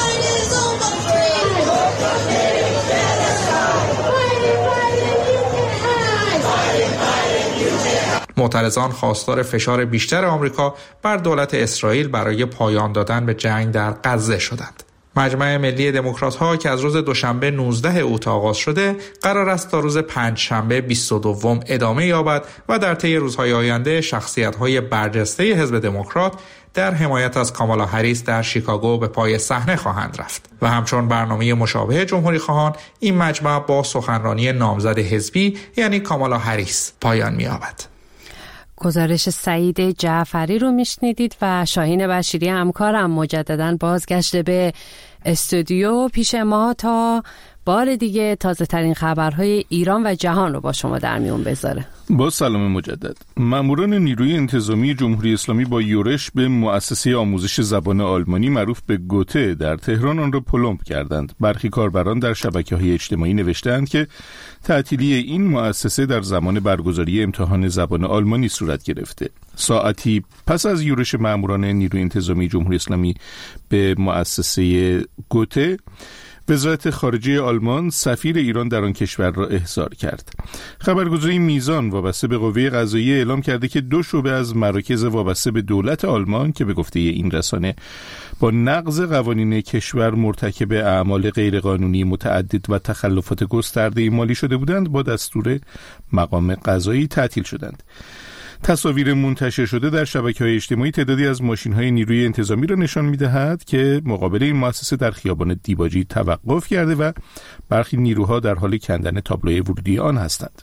معترضان خواستار فشار بیشتر آمریکا بر دولت اسرائیل برای پایان دادن به جنگ در غزه شدند. مجمع ملی دموکرات‌ها که از روز دوشنبه نوزده اوت آغاز شده، قرار است تا روز پنجشنبه بیست و دوم ادامه یابد و در طی روزهای آینده شخصیت‌های برجسته حزب دموکرات در حمایت از کامالا هریس در شیکاگو به پای صحنه خواهند رفت و همچون برنامه مشابه جمهوری خواهان، این مجمع با سخنرانی نامزد حزبی یعنی کامالا هریس پایان می‌یابد. گزارش سعید جعفری رو میشنیدید و شاهین بشیری همکارم مجدداً بازگشته به استودیو پیش ما تا بار دیگه تازه ترین خبرهای ایران و جهان رو با شما در میون بذاره. با سلام مجدد. ماموران نیروی انتظامی جمهوری اسلامی با یورش به مؤسسه آموزش زبان آلمانی معروف به گوته در تهران آن را پلمب کردند. برخی کاربران در شبکه‌های اجتماعی نوشتند که تعطیلی این مؤسسه در زمان برگزاری امتحان زبان آلمانی صورت گرفته. ساعتی پس از یورش ماموران نیروی انتظامی جمهوری اسلامی به مؤسسه گوته، وزارت خارجه آلمان سفیر ایران در آن کشور را احضار کرد. خبرگزاری میزان وابسته به قوه قضاییه اعلام کرده که دو شعبه از مراکز وابسته به دولت آلمان که به گفته این رسانه با نقض قوانین کشور مرتکب اعمال غیرقانونی متعدد و تخلفات گسترده مالی شده بودند با دستور مقام قضایی تعطیل شدند. تصاویر منتشر شده در شبکه‌های اجتماعی تعدادی از ماشین‌های نیروی انتظامی را نشان می‌دهد که مقابل این مؤسسه در خیابان دیباجی توقف کرده و برخی نیروها در حال کندن تابلوی ورودی آن هستند.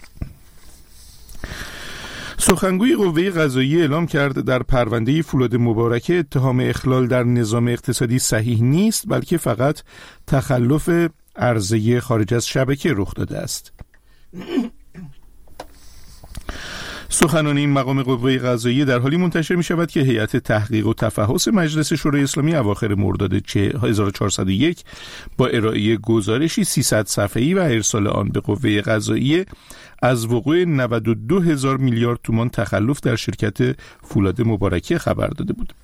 سخنگوی قوه قضاییه اعلام کرد در پرونده فولاد مبارکه اتهام اخلال در نظام اقتصادی صحیح نیست، بلکه فقط تخلف عرضه خارج از شبکه رخ داده است. سخنان این مقام قوه قضاییه در حالی منتشر می شود که هیئت تحقیق و تفحص مجلس شورای اسلامی اواخر مرداد هزار و چهارصد و یک با ارائه گزارشی سیصد صفحه‌ای و ارسال آن به قوه قضاییه از وقوع نود و دو هزار میلیارد تومان تخلف در شرکت فولاد مبارکه خبر داده بود.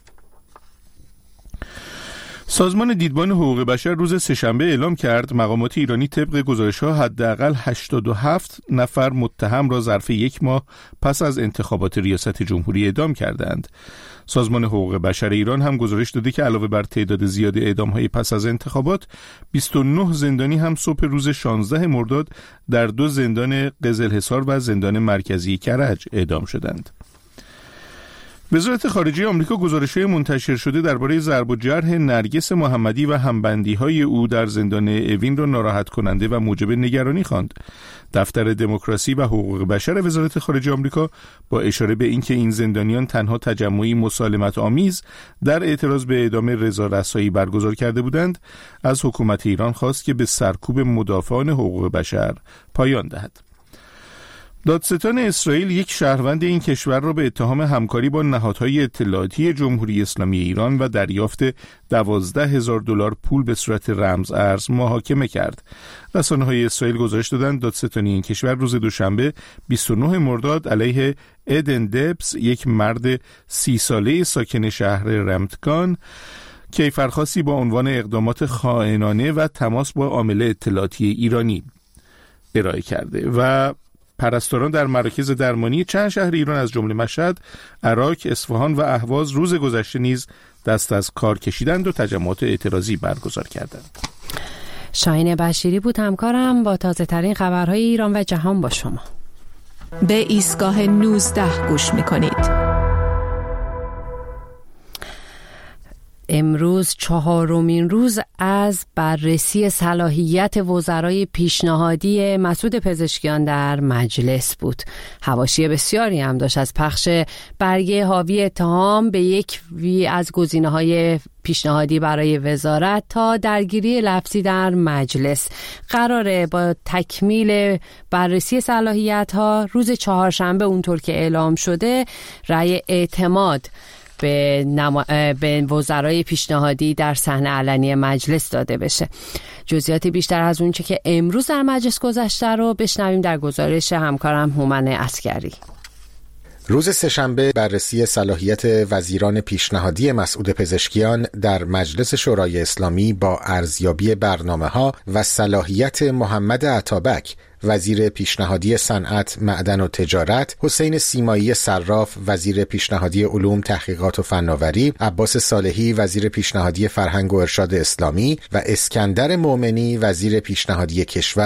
سازمان دیدبان حقوق بشر روز سه‌شنبه اعلام کرد مقامات ایرانی طبق گزارش‌ها حداقل هشتاد و هفت نفر متهم را ظرف یک ماه پس از انتخابات ریاست جمهوری اعدام کردند. سازمان حقوق بشر ایران هم گزارش داده که علاوه بر تعداد زیاد اعدام‌های پس از انتخابات، بیست و نه زندانی هم صبح روز شانزده مرداد در دو زندان قزلحصار و زندان مرکزی کرج اعدام شدند. وزارت خارجه آمریکا گزارش‌های منتشر شده درباره ضرب و جرح نرگس محمدی و همبندی‌های او در زندان اوین را ناراحت کننده و موجب نگرانی خواند. دفتر دموکراسی و حقوق بشر وزارت خارجه آمریکا با اشاره به اینکه این زندانیان تنها تجمعی مسالمت آمیز در اعتراض به اعدام رضا رسایی برگزار کرده بودند، از حکومت ایران خواست که به سرکوب مدافعان حقوق بشر پایان دهد. دادستان اسرائیل یک شهروند این کشور را به اتهام همکاری با نهادهای اطلاعاتی جمهوری اسلامی ایران و دریافت دوازده هزار دلار پول به صورت رمز ارز محاکمه کرد. رسانه‌های اسرائیل گزارش دادند دادستان این کشور روز دوشنبه بیست و نه مرداد علیه ادن دبس، یک مرد سی ساله ساکن شهر رمتگان، کیفرخواستی با عنوان اقدامات خائنانه و تماس با عامل اطلاعاتی ایرانی ارائه کرده و پرستاران در مراکز درمانی چند شهر ایران از جمله مشهد، عراق، اصفهان و اهواز روز گذشته نیز دست از کار کشیدند و تجمعات اعتراضی برگزار کردند. شاهین بشیری بود همکارم با تازه ترین خبرهای ایران و جهان با شما. به ایستگاه نوزده گوش میکنید. امروز چهارمین روز از بررسی صلاحیت وزرای پیشنهادی مسعود پزشکیان در مجلس بود. حواشی بسیاری هم داشت، از پخش برگه حاوی اتهام به یک وی از گزینه‌های پیشنهادی برای وزارت تا درگیری لفظی در مجلس. قراره با تکمیل بررسی صلاحیت‌ها روز چهارشنبه اونطور که اعلام شده رأی اعتماد به, نما... به وزرای پیشنهادی در صحنه علنی مجلس داده بشه. جزئیات بیشتر از اونچه که امروز در مجلس گذشته رو بشنویم در گزارش همکارم هومن عسکری. روز سه‌شنبه بررسی صلاحیت وزیران پیشنهادی مسعود پزشکیان در مجلس شورای اسلامی با ارزیابی برنامه‌ها و صلاحیت محمد عطابک وزیر پیشنهادی صنعت، معدن و تجارت، حسین سیمایی صراف وزیر پیشنهادی علوم، تحقیقات و فناوری، عباس صالحی وزیر پیشنهادی فرهنگ و ارشاد اسلامی و اسکندر مومنی وزیر پیشنهادی کشور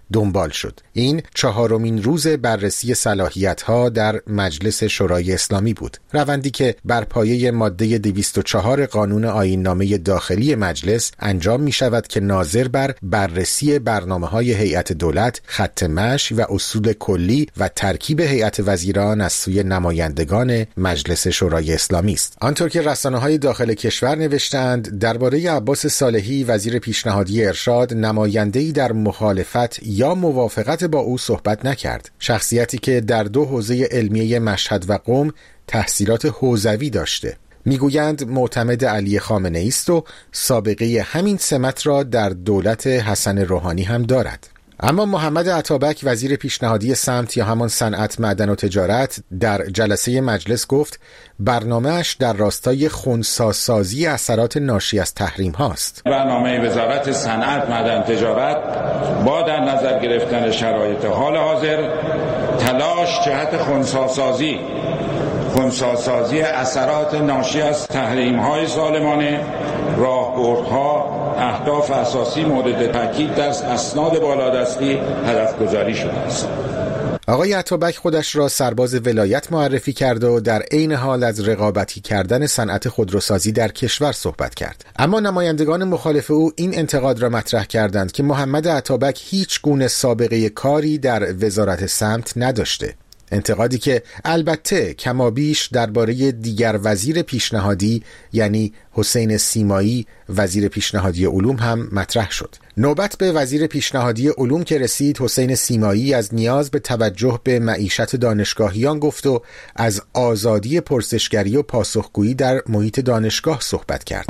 دنبال شد. این چهارمین روز بررسی صلاحیت‌ها در مجلس شورای اسلامی بود. روندی که بر پایه ماده دویست و چهار قانون آیین‌نامه داخلی مجلس انجام می شود که ناظر بر بررسی برنامه‌های هیئت دولت، خط مشی و اصول کلی و ترکیب هیئت وزیران از سوی نمایندگان مجلس شورای اسلامی است. آنطور که رسانه‌های داخل کشور نوشتند، درباره عباس صالحی وزیر پیشنهادی ارشاد نماینده‌ای در مخالفت یا موافقت با او صحبت نکرد. شخصیتی که در دو حوزه علمیه مشهد و قم تحصیلات حوزوی داشته. میگویند معتمد علی خامنه‌ای است و سابقه همین سمت را در دولت حسن روحانی هم دارد. اما محمد عطابک وزیر پیشنهادی سمت یا همان صنعت، معدن و تجارت در جلسه مجلس گفت برنامه‌اش در راستای خنثی‌سازی اثرات ناشی از تحریم هاست. برنامه وزارت صنعت، معدن، تجارت با در نظر گرفتن شرایط حال حاضر تلاش جهت خنثی‌سازی خنثی‌سازی اثرات ناشی از تحریم‌های ظالمانه، راهبردها، اهداف اساسی مورد تاکید در اسناد بالادستی هدف گذاری شده است. آقای عطابک خودش را سرباز ولایت معرفی کرد و در عین حال از رقابتی کردن صنعت خودروسازی در کشور صحبت کرد. اما نمایندگان مخالف او این انتقاد را مطرح کردند که محمد عطابک هیچ گونه سابقه کاری در وزارت سمت نداشته. انتقادی که البته کمابیش درباره دیگر وزیر پیشنهادی یعنی حسین سیمایی وزیر پیشنهادی علوم هم مطرح شد. نوبت به وزیر پیشنهادی علوم که رسید، حسین سیمایی از نیاز به توجه به معیشت دانشگاهیان گفت و از آزادی پرسشگری و پاسخگویی در محیط دانشگاه صحبت کرد.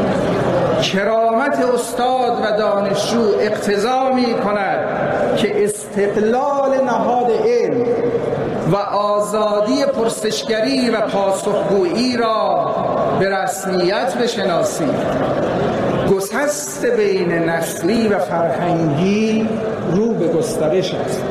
کرامت استاد و دانشجو اقتضا می کند که استقلال نهاد علم و آزادی پرسشگری و پاسخگویی را به رسمیت بشناسید. گسست بین نسلی و فرهنگی رو به گسترش است.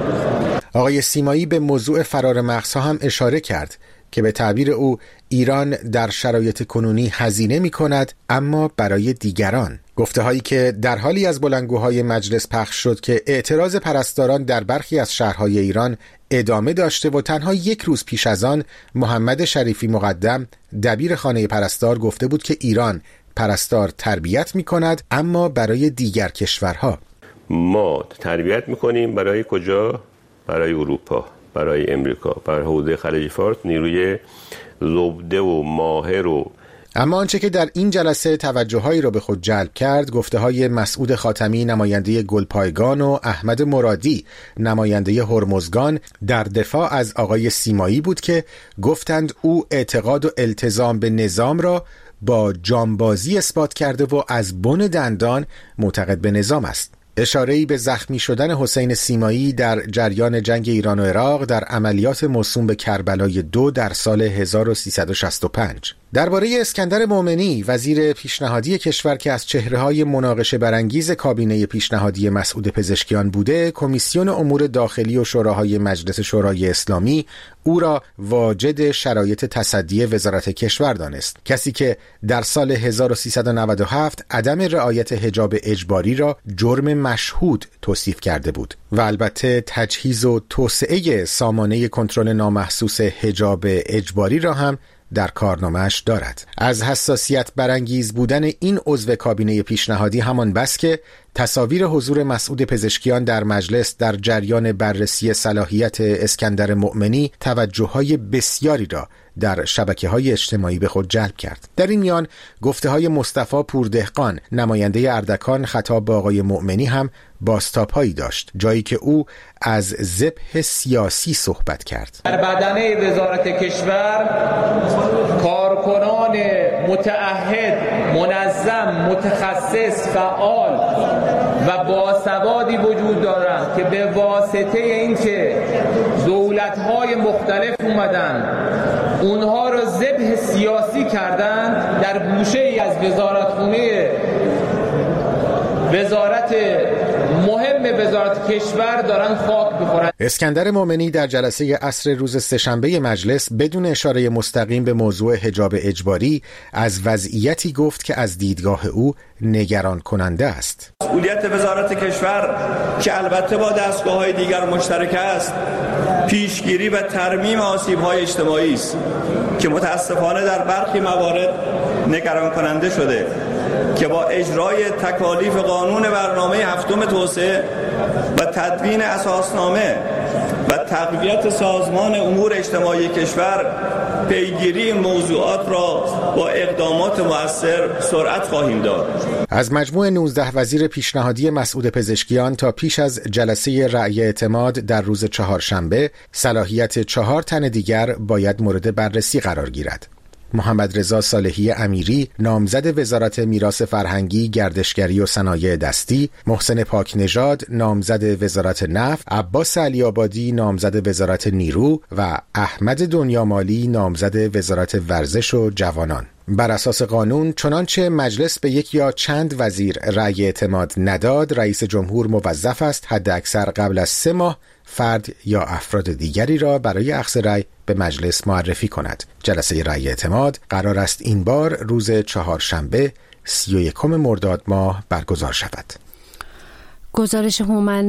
آقای سیمایی به موضوع فرار مغزها هم اشاره کرد که به تعبیر او ایران در شرایط کنونی هزینه می کند اما برای دیگران. گفته هایی که در حالی از بلندگوهای مجلس پخش شد که اعتراض پرستاران در برخی از شهرهای ایران ادامه داشته و تنها یک روز پیش از آن محمد شریفی مقدم دبیر خانه پرستار گفته بود که ایران پرستار تربیت می کند اما برای دیگر کشورها. ما تربیت می کنیم برای کجا؟ برای اروپا، برای امریکا، برای حوزه خلیج فارس نیروی زبده و ماهر و اما آنچه که در این جلسه توجههایی را به خود جلب کرد، گفته های مسعود خاتمی نماینده گلپایگان و احمد مرادی نماینده هرمزگان در دفاع از آقای سیمایی بود که گفتند او اعتقاد و التزام به نظام را با جانبازی اثبات کرده و از بن دندان معتقد به نظام است. اشاره‌ای به زخمی شدن حسین سیمایی در جریان جنگ ایران و عراق در عملیات موسوم به کربلای دو در سال هزار و سیصد و شصت و پنج. درباره اسکندر مومنی وزیر پیشنهادی کشور که از چهره‌های مناقشه برانگیز کابینه پیشنهادی مسعود پزشکیان بوده، کمیسیون امور داخلی و شوراهای مجلس شورای اسلامی او را واجد شرایط تصدی وزارت کشور دانست. کسی که در سال هزار و سیصد و نود و هفت عدم رعایت حجاب اجباری را جرم مشهود توصیف کرده بود و البته تجهیز و توسعه سامانه کنترل نامحسوس حجاب اجباری را هم در کارنامه‌اش دارد. از حساسیت برانگیز بودن این عضو کابینه پیشنهادی همان بس که تصاویر حضور مسعود پزشکیان در مجلس در جریان بررسی صلاحیت اسکندر مومنی توجه‌های بسیاری را در شبکه‌های اجتماعی به خود جلب کرد. در این میان گفته‌های مصطفی پوردهقان نماینده اردکان خطاب به آقای مومنی هم بازتاب‌هایی داشت، جایی که او از ذبح سیاسی صحبت کرد. در بدنه وزارت کشور کارکنان متعهد، منظم، متخصص، فعال و باسوادی وجود دارند که به واسطه اینکه دولت‌های مختلف اومدن اونها رو ذبح سیاسی کردن، در گوشه ای از وزارتخونه وزارت مهم وزارت کشور دارن خاک می‌خورن. اسکندر مومنی در جلسه عصر روز سه‌شنبه مجلس بدون اشاره مستقیم به موضوع حجاب اجباری از وضعیتی گفت که از دیدگاه او نگران کننده است. مسئولیت وزارت کشور که البته با دستگاه‌های دیگر مشترک است، پیشگیری و ترمیم آسیب‌های اجتماعی است که متاسفانه در برخی موارد نگران کننده شده که با اجرای تکالیف قانون برنامه هفتم توسعه و تدوین اساسنامه و تقویت سازمان امور اجتماعی کشور پیگیری این موضوعات را با اقدامات مؤثر سرعت خواهیم داد. از مجموع نوزده وزیر پیشنهادی مسعود پزشکیان تا پیش از جلسه رأی اعتماد در روز چهارشنبه، صلاحیت چهار تن دیگر باید مورد بررسی قرار گیرد. محمد رضا صالحی امیری نامزد وزارت میراث فرهنگی، گردشگری و صنایع دستی، محسن پاکنژاد نامزد وزارت نفت، عباس علی آبادی نامزد وزارت نیرو و احمد دنیامالی نامزد وزارت ورزش و جوانان. بر اساس قانون چنانچه مجلس به یک یا چند وزیر رأی اعتماد نداد، رئیس جمهور موظف است حداکثر قبل از سه ماه فرد یا افراد دیگری را برای اخذ رأی به مجلس معرفی کند. جلسه رأی اعتماد قرار است این بار روز چهارشنبه سی و یکم مرداد ماه برگزار شود. گزارش هومن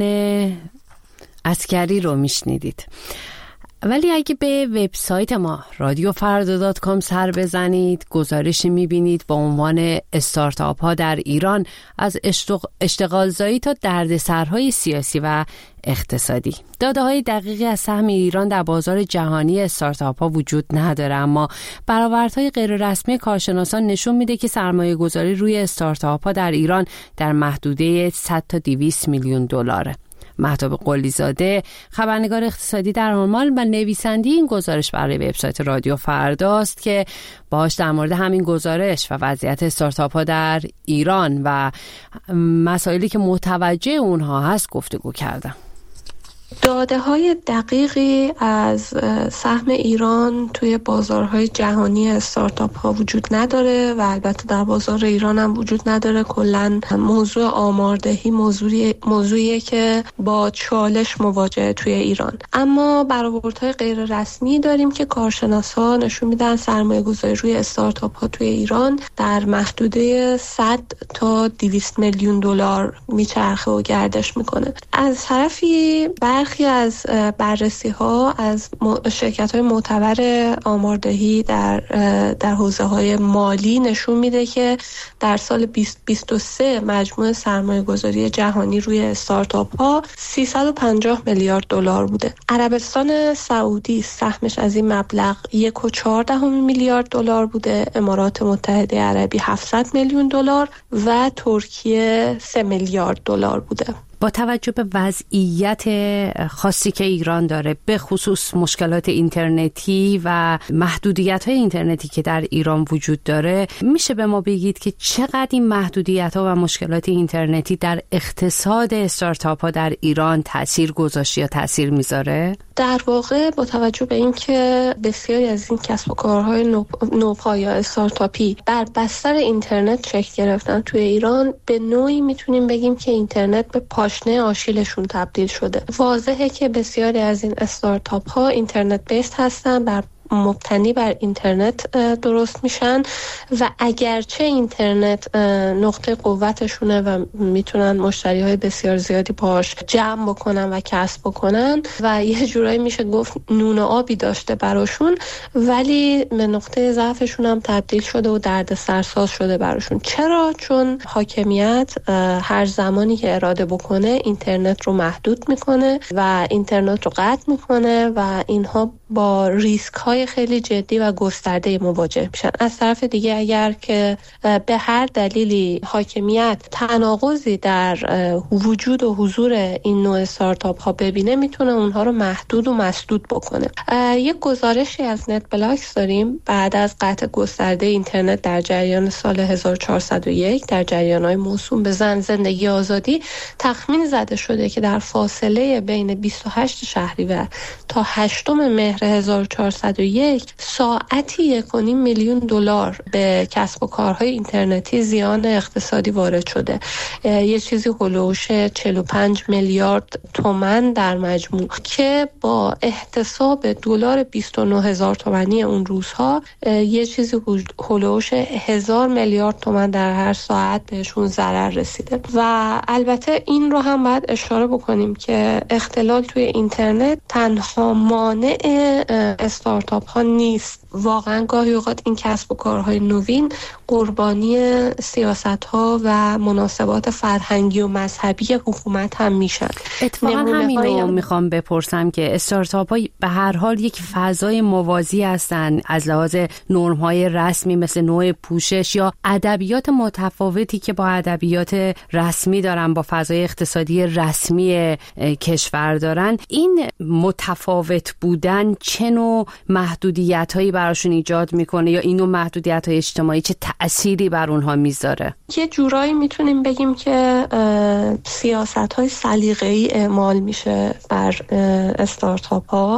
عسکری رو میشنیدید. ولی اگه به وبسایت ما رادیو فردا دات کام سر بزنید، گزارشی میبینید با عنوان استارتاپ ها در ایران از اشتغالزایی تا دردسرهای سیاسی و اقتصادی. داده های دقیقی از سهم ایران در بازار جهانی استارتاپ ها وجود نداره، اما برآوردهای غیر رسمی کارشناسان نشون میده که سرمایه گذاری روی استارتاپ ها در ایران در محدوده صد تا دویست میلیون دلاره. مهتاب قلیزاده، خبرنگار اقتصادی در آلمان و نویسنده این گزارش برای وبسایت رادیو فرداست که باهاش در مورد همین گزارش و وضعیت استارتاپ ها در ایران و مسائلی که متوجه اونها هست گفتگو کردم. داده های دقیقی از سهم ایران توی بازارهای جهانی استارتاپ ها وجود نداره و البته در بازار ایران هم وجود نداره. کلا موضوع آماردهی موضوعی موضوعیه که با چالش مواجهه توی ایران. اما برآوردهای غیر رسمی داریم که کارشناسان نشون میدن سرمایه گذاری روی استارتاپ ها توی ایران در محدوده صد تا دویست میلیون دلار میچرخه و گردش میکنه. از طرفی برخی از بررسی ها از شرکت های معتبر آماردهی در در حوزه های مالی نشون میده که در سال بیست بیست و سه مجموع سرمایه گذاری جهانی روی استارتاپ ها سیصد و پنجاه میلیارد دلار بوده. عربستان سعودی سهمش از این مبلغ یک و چهار دهم میلیارد دلار بوده، امارات متحده عربی هفتصد میلیون دلار و ترکیه سه میلیارد دلار بوده. با توجه به وضعیت خاصی که ایران داره، به خصوص مشکلات اینترنتی و محدودیت‌های اینترنتی که در ایران وجود داره، میشه به ما بگید که چقدر این محدودیت‌ها و مشکلات اینترنتی در اقتصاد استارتاپ‌ها در ایران تأثیر گذاشته یا تأثیر میذاره؟ در واقع با توجه به اینکه بسیاری از این کسب و کارهای نوپا یا استارتاپی بر بستر اینترنت شکل گرفتن توی ایران، به نوعی میتونیم بگیم که اینترنت به پاشنه آشیلشون تبدیل شده. واضحه که بسیاری از این استارتاپ ها اینترنت بیست هستن، بر مبتنی بر اینترنت درست میشن و اگرچه اینترنت نقطه قوتشونه و میتونن مشتری های بسیار زیادی باش جمع بکنن و کسب بکنن و یه جورایی میشه گفت نون و آبی داشته براشون، ولی به نقطه ضعفشون هم تبدیل شده و درد سرساز شده براشون. چرا؟ چون حاکمیت هر زمانی که اراده بکنه اینترنت رو محدود میکنه و اینترنت رو قطع میکنه و اینها با ریسک های خیلی جدی و گسترده مواجه میشن. از طرف دیگه اگر که به هر دلیلی حاکمیت تناقضی در وجود و حضور این نوع استارتاپ ها ببینه، میتونه اونها رو محدود و مسدود بکنه. یک گزارشی از نت بلاکس داریم بعد از قطع گسترده اینترنت در جریان سال هزار و چهارصد و یک در جریان‌های موسوم به زن، زندگی، آزادی، تخمین زده شده که در فاصله بین بیست و هشت شهریور تا هشتم مهر مهر هزار و چهارصد و یک ساعتی یک و نیم میلیون دلار به کسب و کارهای اینترنتی زیان اقتصادی وارد شده. یه چیزی هلوش چهل و پنج میلیارد تومان در مجموع که با احتساب دلار بیست و نه هزار تومانی اون روزها یه چیزی هلوش هزار میلیارد تومان در هر ساعت بهشون ضرر رسیده. و البته این رو هم باید اشاره بکنیم که اختلال توی اینترنت تنها مانع استارتاپ ها نیست. واقعا گاهی اوقات این کسب و کارهای نوین قربانی سیاست ها و مناسبات فرهنگی و مذهبی حکومت هم میشن. اتفاقا همین رو میخوام بپرسم که استارتاپ ها به هر حال یک فضای موازی هستن از لحاظ نرم های رسمی مثل نوع پوشش یا ادبیات متفاوتی که با ادبیات رسمی دارن، با فضای اقتصادی رسمی کشور دارن. این متفاوت بودن چه نوع محدودیت هایی براشون ایجاد میکنه یا این نوع محدودیت های اجتماعی چه تأثیری بر اونها میذاره؟ یه جورایی میتونیم بگیم که سیاست های سلیقه‌ای اعمال میشه بر استارتاپ ها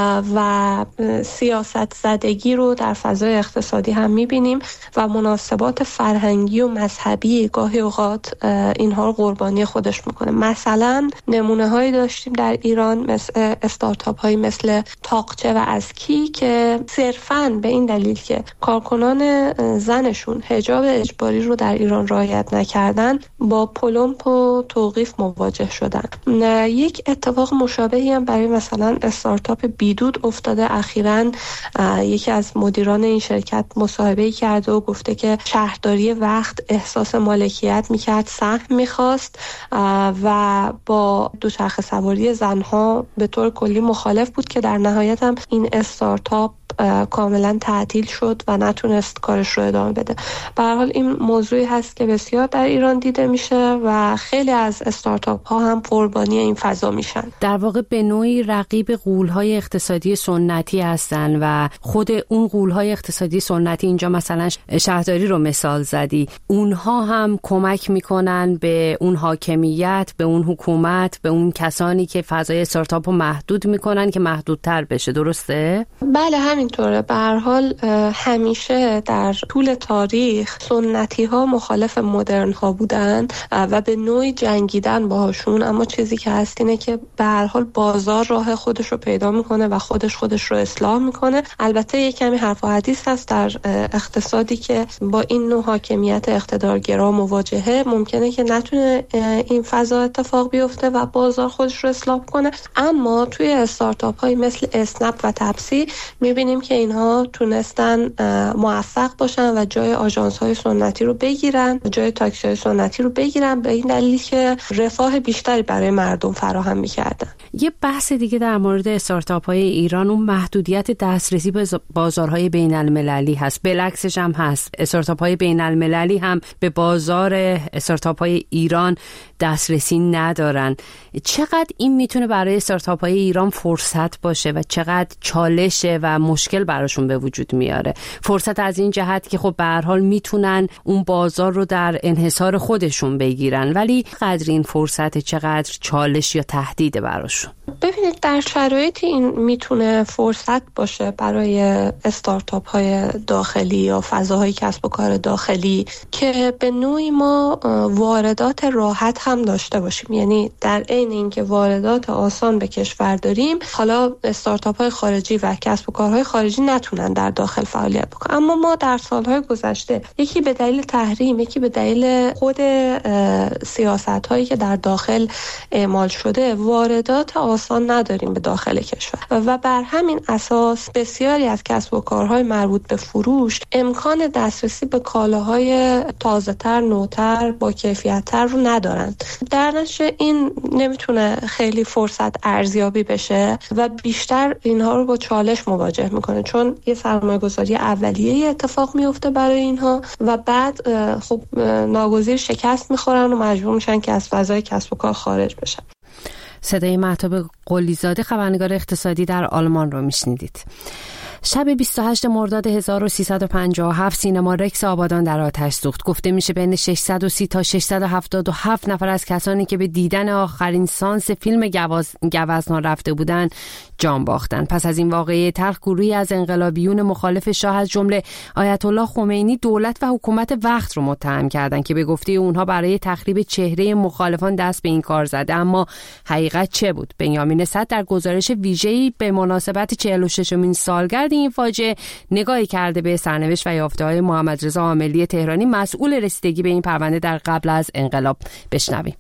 و سیاست زدگی رو در فضای اقتصادی هم میبینیم و مناسبات فرهنگی و مذهبی گاهی اوقات اینها رو قربانی خودش میکنه. مثلا نمونه هایی داشتیم در ایران مثل استارتاپ هایی مثل تاقچه و اسکی که صرفاً به این دلیل که کارکنان زنشون حجاب اجباری رو در ایران رعایت نکردن با پلمپ و توقیف مواجه شدن. یک اتفاق مشابهی هم برای مثلا استارتاپ بیدود افتاده. اخیراً یکی از مدیران این شرکت مصاحبه‌ای کرده و گفته که شهرداری وقت احساس مالکیت میکرد، سهم میخواست و با دوچرخه سواری زنها به طور کلی مخالف بود که در نهایت هم این استارتاپ کاملا تعطیل شد و نتونست کارش رو ادامه بده. به هر حال این موضوعی هست که بسیار در ایران دیده میشه و خیلی از استارتاپ ها هم قربانی این فضا میشن. در واقع به نوعی رقیب غول‌های اقتصادی سنتی هستن و خود اون غول‌های اقتصادی سنتی، اینجا مثلا شهرداری رو مثال زدی، اونها هم کمک میکنن به اون حاکمیت، به اون حکومت، به اون کسانی که فضای استارتاپ رو محدود میکنن که محدودتر بشه. درسته؟ بله همینطوره. به هر حال همیشه در طول تاریخ سنتی ها مخالف مدرن ها بودن و به نوعی جنگیدن باهاشون، اما چیزی که هست اینه که به هر حال بازار راه خودش رو پیدا میکنه و خودش خودش رو اصلاح میکنه. البته یک کمی حرف و حدیث هست در اقتصادی که با این نوع حاکمیت اقتدارگرا مواجهه، ممکنه که نتونه این فضا اتفاق بیفته و بازار خودش رو اصلاح کنه. اما توی استارتاپ های مثل اسنپ و تپسی میبینیم که اینها تونستن موفق باشن و جای آژانس های سنتی رو بگیرن، جای تاکسی های سنتی رو بگیرن، به این دلیل که رفاه بیشتری برای مردم فراهم میکردن. یه بحث دیگه در مورد استارتاپ های ایران اون محدودیت دسترسی به بازارهای بین المللی هست. بالعکسش هم هست، استارتاپ های بین المللی هم به بازار استارتاپ های ایران دسترسی ندارن. چقدر این میتونه برای استارتاپ های ایران فرصت باشه و چقدر چالشه و مشکل براشون به وجود میاره؟ فرصت از این جهت که خب به هر حال میتونن اون بازار رو در انحصار خودشون بگیرن، ولی قدر این فرصت چقدر چالش یا تهدید براشون؟ ببینید در شرایطی این میتونه فرصت باشه برای استارتاپ های داخلی یا فضاهای کسب و کار داخلی که به نوعی ما واردات راحت هم داشته باشیم. یعنی در عین اینکه واردات آسان به کشور داریم، حالا استارتاپ های خارجی و کسب و کارهای خارجی نتونن در داخل فعالیت بکنن. اما ما در سالهای گذشته یکی به دلیل تحریم، یکی به دلیل خود سیاست هایی که در داخل اعمال شده، واردات آسان نداریم به داخل کشور و بر همین اساس بسیاری از کسب و کارهای مربوط به فروش امکان دسترسی به کالاهای تازه‌تر، نوتر، با کیفیت‌تر رو ندارن. در نتیجه این نمیتونه خیلی فرصت ارزیابی بشه و بیشتر اینها رو با چالش مواجه میکنه، چون یه سرمایه‌گذاری اولیه اتفاق میفته برای اینها و بعد خب ناگزیر شکست میخورن و مجبور میشن که از فضای کسب و کار خارج بشن. صدای مهتاب قلیزاده، خبرنگار اقتصادی در آلمان رو میشنیدید. شب بیست و هشتم مرداد هزار و سیصد و پنجاه و هفت سینما رکس آبادان در آتش سوخت. گفته میشه بین ششصد و سی تا ششصد و هفتاد و هفت نفر از کسانی که به دیدن آخرین سانس فیلم گواز... گوزنا رفته بودند جان باختند. پس از این واقعه تلخ، گروهی از انقلابیون مخالف شاه از جمله آیت الله خمینی دولت و حکومت وقت رو متهم کردند که به گفته اونها برای تخریب چهره مخالفان دست به این کار زده. اما حقیقت چه بود؟ بنیامین صدر در گزارش ویژه‌ای به مناسبت چهل و ششمین سالگرد این فاجعه نگاهی کرده به سرنوشت و یافته‌های محمد رضا عاملی تهرانی، مسئول رسیدگی به این پرونده در قبل از انقلاب. بشنویم.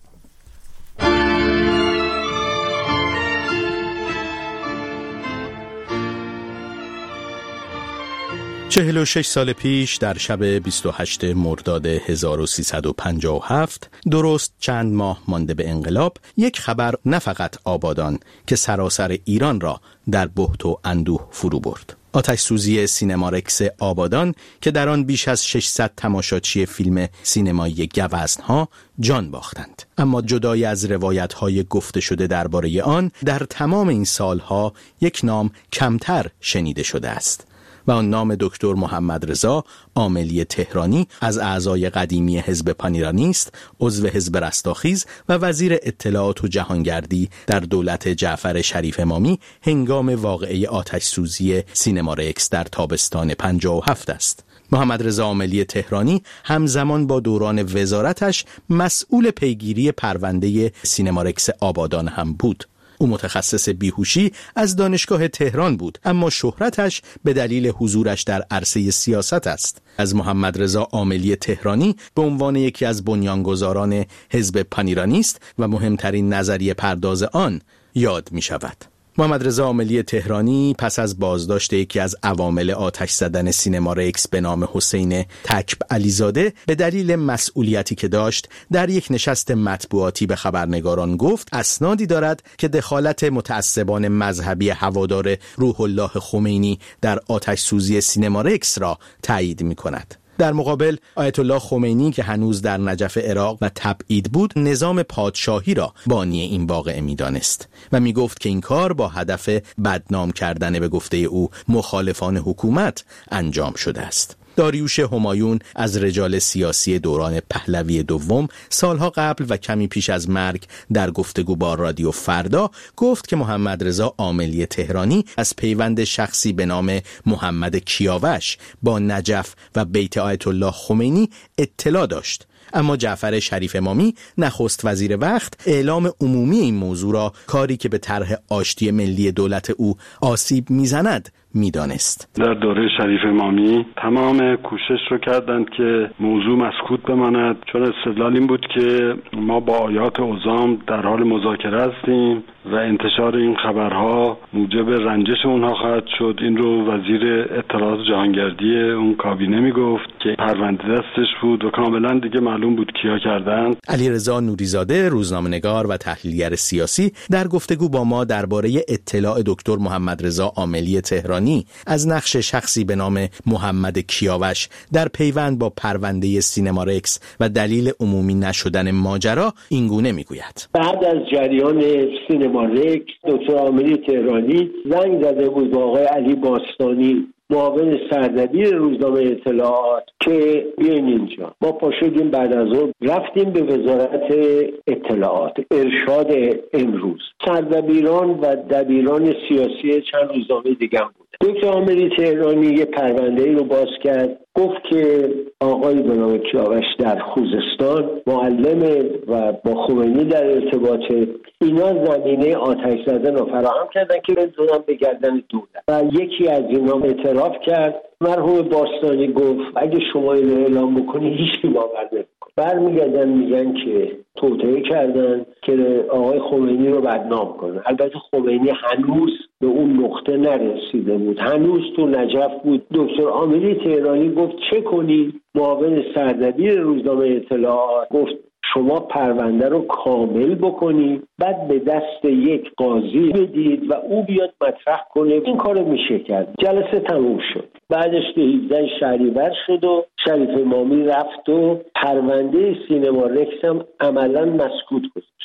چهل و شش سال پیش در شب بیست و هشتم مرداد هزار و سیصد و پنجاه و هفت، درست چند ماه مانده به انقلاب، یک خبر نه فقط آبادان که سراسر ایران را در بهت و اندوه فرو برد. آتش سوزی سینما رکس آبادان که در آن بیش از ششصد تماشاچی فیلم سینمایی گوزنها جان باختند. اما جدای از روایت‌های گفته شده درباره آن، در تمام این سالها یک نام کمتر شنیده شده است و آن نام دکتر محمد رضا عاملی تهرانی، از اعضای قدیمی حزب پانیرانیست، عضو حزب رستاخیز و وزیر اطلاعات و جهانگردی در دولت جعفر شریف امامی هنگام واقعه آتش سوزی سینما رکس در تابستان پنجاه و هفت است. محمد رضا عاملی تهرانی همزمان با دوران وزارتش مسئول پیگیری پرونده سینما رکس آبادان هم بود. او متخصص بیهوشی از دانشگاه تهران بود، اما شهرتش به دلیل حضورش در عرصه سیاست است. از محمد رضا عاملی تهرانی به عنوان یکی از بنیانگذاران حزب پانیرانیست و مهمترین نظریه پرداز آن یاد می شود. محمد رضا عاملی تهرانی پس از بازداشت یکی از عوامل آتش زدن سینما رکس به نام حسین تکب علیزاده به دلیل مسئولیتی که داشت در یک نشست مطبوعاتی به خبرنگاران گفت اسنادی دارد که دخالت متعصبان مذهبی هوادار روح الله خمینی در آتش سوزی سینما رکس را تایید می کند. در مقابل آیت الله خمینی که هنوز در نجف عراق و تبعید بود، نظام پادشاهی را بانی این واقعه می‌دانست و می‌گفت که این کار با هدف بدنام کردن به گفته او مخالفان حکومت انجام شده است. داریوش همایون از رجال سیاسی دوران پهلوی دوم سالها قبل و کمی پیش از مرگ در گفتگو با رادیو فردا گفت که محمد رضا عاملی تهرانی از پیوند شخصی به نام محمد کیاوش با نجف و بیت آیت الله خمینی اطلاع داشت. اما جعفر شریف امامی نخست وزیر وقت اعلام عمومی این موضوع را کاری که به طرح آشتی ملی دولت او آسیب میزند میدانست. در دوره شریف امامی تمام کوشش رو کردند که موضوع مسکوت بماند، چون استدلال این بود که ما با آیات عظام در حال مذاکره هستیم و انتشار این خبرها موجب رنجش اونها خواهد شد. این رو وزیر اطلاعات جهانگردی اون کابینه میگفت که پرونده دستش بود و کاملا دیگه معلوم بود کیا کردند. علیرضا نوریزاده، روزنامه‌نگار و تحلیلگر سیاسی، در گفتگو با ما درباره اطلاع دکتر محمد رضا عاملی تهرانی از نقش شخصی به نام محمد کیاوش در پیوند با پرونده سینما رکس و دلیل عمومی نشدن ماجرا اینگونه میگوید. بعد از جریان سینما رکس دکتر عاملی تهرانی زنگ زده بود با آقای علی باستانی، معاون سردبیر روزنامه اطلاعات، که بیاین اینجا. ما پا شدیم بعد از اون رفتیم به وزارت اطلاعات، ارشاد امروز. سردبیران و دبیران سیاسی چند روزنامه دیگه هم بود. دکتر عاملی تهرانی یه پرونده‌ای رو باز کرد، گفت که آقای به نام کیاوش در خوزستان معلم و با خمینی در ارتباطه، اینا زمینه آتش زدن رو فراهم کردن که بندازن به گردن دولت و یکی از اینا اعتراف کرد. مرحوم باستانی گفت اگه شما اینو اعلام بکنی هیچ کی باور نمیکنه. برمیگردن میگن که توطئه کردن که آقای خمینی رو بدنام کنن. البته خمینی هنوز به اون نقطه نرسیده بود، هنوز تو نجف بود. دکتر عاملی تهرانی گفت چه کنی؟ معاون سردبیر روزنامه اطلاعات گفت شما پرونده رو کامل بکنید، بعد به دست یک قاضی بدید و او بیاد مطرح کنه. این کارو میشه کرد. جلسه تموم شد. بعدش که هفدهم شهریور شد و شریف امامی رفت و پرونده سینما رکس هم عملا مسکوت گذاشت.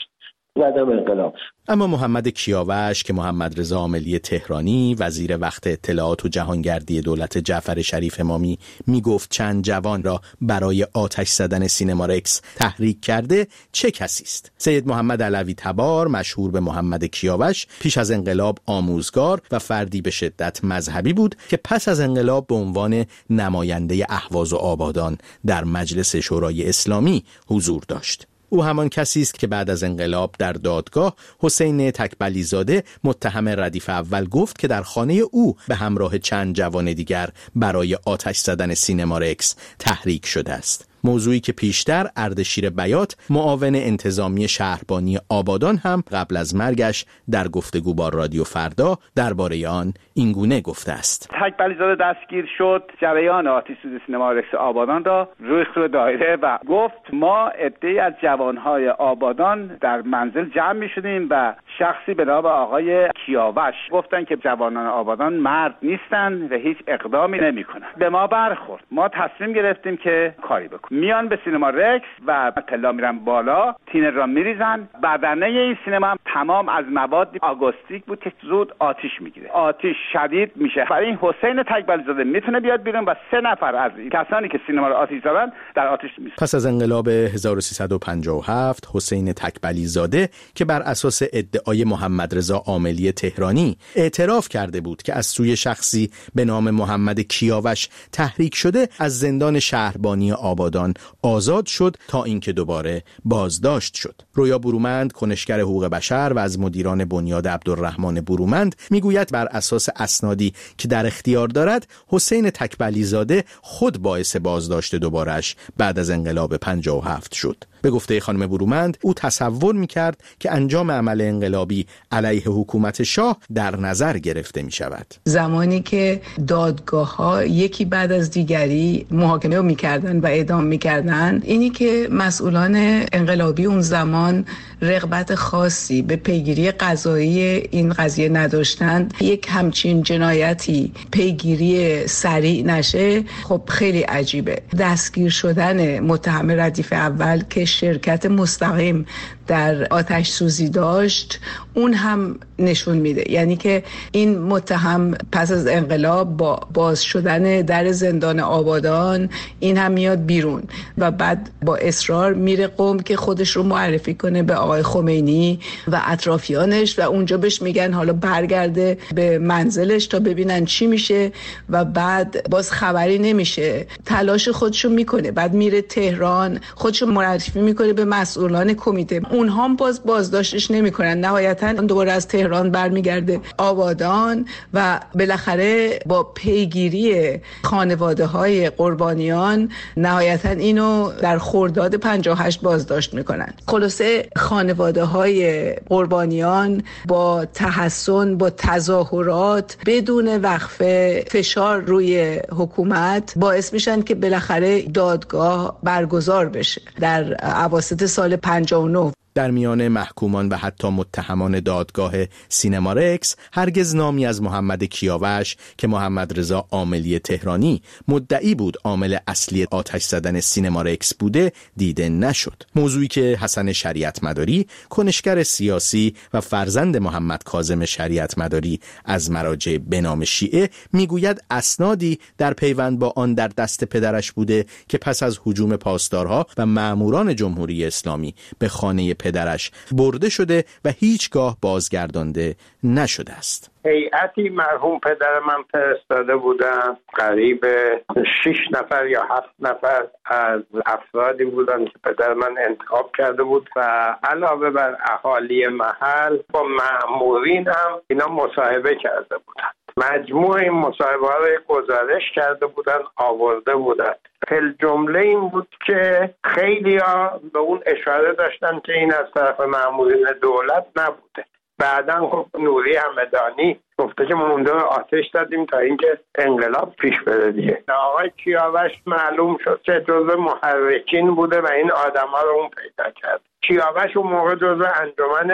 زدم انقلاب. اما محمد کیاوش که محمد رضا عاملی تهرانی وزیر وقت اطلاعات و جهانگردی دولت جعفر شریف امامی میگفت چند جوان را برای آتش زدن سینمارکس تحریک کرده، چه کسی است؟ سید محمد علوی تبار مشهور به محمد کیاوش پیش از انقلاب آموزگار و فردی به شدت مذهبی بود که پس از انقلاب به عنوان نماینده اهواز و آبادان در مجلس شورای اسلامی حضور داشت. او همان کسی است که بعد از انقلاب در دادگاه حسین تکبلی زاده متهم ردیف اول گفت که در خانه او به همراه چند جوان دیگر برای آتش زدن سینمارکس تحریک شده است. موضوعی که پیشتر اردشیر بیات معاون انتظامی شهربانی آبادان هم قبل از مرگش در گفتگو با رادیو فردا درباره آن اینگونه گفته است. تکبلی زاده دستگیر شد، جریان آتش سوزی سینمارکس آبادان را روی خود دایره و گفت ما عده‌ای از جوانهای آبادان در منزل جمع می شدیم و شخصی به نام آقای کیاوش گفتن که جوانان آبادان مرد نیستن و هیچ اقدامی نمی کنن. به ما برخورد. ما تصمیم گرفتیم که کاری بکنیم. میان به سینما رکس و پلا میرن بالا، تینر را میریزن. بدنه این سینما تمام از مواد آگوستیک بود که زود آتش میگیره. آتش شدید میشه. برای این حسین تکبلی زاده میتونه بیاد بیرون و سه نفر از این کسانی که سینما را آتش زدن در آتش میسوزن. پس از انقلاب هزار و سیصد و پنجاه و هفت حسین تکبلی زاده که بر اساس ادعای محمد رضا عاملی تهرانی اعتراف کرده بود که از سوی شخصی به نام محمد کیاوش تحریک شده، از زندان شهربانی آبادان آزاد شد تا اینکه دوباره بازداشت شد. رویا برومند کنشگر حقوق بشر و از مدیران بنیاد عبدالرحمن برومند میگوید بر اساس اسنادی که در اختیار دارد حسین تکبلی زاده خود باعث بازداشت دوبارش بعد از انقلاب پنجاه و هفت شد. به گفته خانم برومند او تصور میکرد که انجام عمل انقلابی علیه حکومت شاه در نظر گرفته می شود. زمانی که دادگاه ها یکی بعد از دیگری محاکمه میکردن و اعدام میکردن، اینی که مسئولان انقلابی اون زمان رغبت خاصی به پیگیری قضایی این قضیه نداشتند، یک همچین جنایتی پیگیری سریع نشه، خب خیلی عجیبه. دستگیر شدن متهم ردیف اول که شرکت مستقیم در آتش سوزی داشت، اون هم نشون میده، یعنی که این متهم پس از انقلاب با باز شدن در زندان آبادان این هم میاد بیرون و بعد با اصرار میره قم که خودش رو معرفی کنه به آقای خمینی و اطرافیانش و اونجا بهش میگن حالا برگرده به منزلش تا ببینن چی میشه و بعد باز خبری نمیشه. تلاش خودشو میکنه، بعد میره تهران، خودشو معرفی میکنه به مسئولان کمیته، اونها هم باز بازداشتش نمیکنن. نهایتا دوباره از تهران برمیگرده آبادان و بالاخره با پیگیری خانواده های قربانیان نهایتا اینو در خرداد پنجاه و هشت بازداشت میکنن. خلاصه خانواده های قربانیان با تحسن، با تظاهرات بدون وقفه فشار روی حکومت باعث میشن که بالاخره دادگاه برگزار بشه در اواسط سال پنجاه و نه. در میان محکومان و حتی متهمان دادگاه سینمارکس هرگز نامی از محمد کیاوش که محمد رضا عاملی تهرانی مدعی بود عامل اصلی آتش زدن سینمارکس بوده دیده نشد. موضوعی که حسن شریعت مداری کنشگر سیاسی و فرزند محمد کاظم شریعت مداری از مراجع به نام شیعه میگوید اسنادی در پیوند با آن در دست پدرش بوده که پس از هجوم پاسدارها و ماموران جمهوری اسلامی به خانه پدرش برده شده و هیچگاه بازگردانده نشده است. هیئتی مرحوم پدر من فرستاده بودن، قریب شش نفر یا هفت نفر از افرادی بودن که پدر من انتخاب کرده بود و علاوه بر اهالی محل با مامورین هم اینا مصاحبه کرده بودن. مجموع این مصاحبه ها رو گزارش کرده بودن، آورده بودن. فل جمله این بود که خیلی ها به اون اشاره داشتن که این از طرف مامورین دولت نبوده. بعدن خب نوری همدانی گفته که ما اونجا آتش دادیم تا اینکه انقلاب پیش بره دیگه. آقای کیاوش معلوم شد که جزو محرکین بوده و این آدم ها رو اون پیدا کرد. کیاوش اون موقع جزو انجمن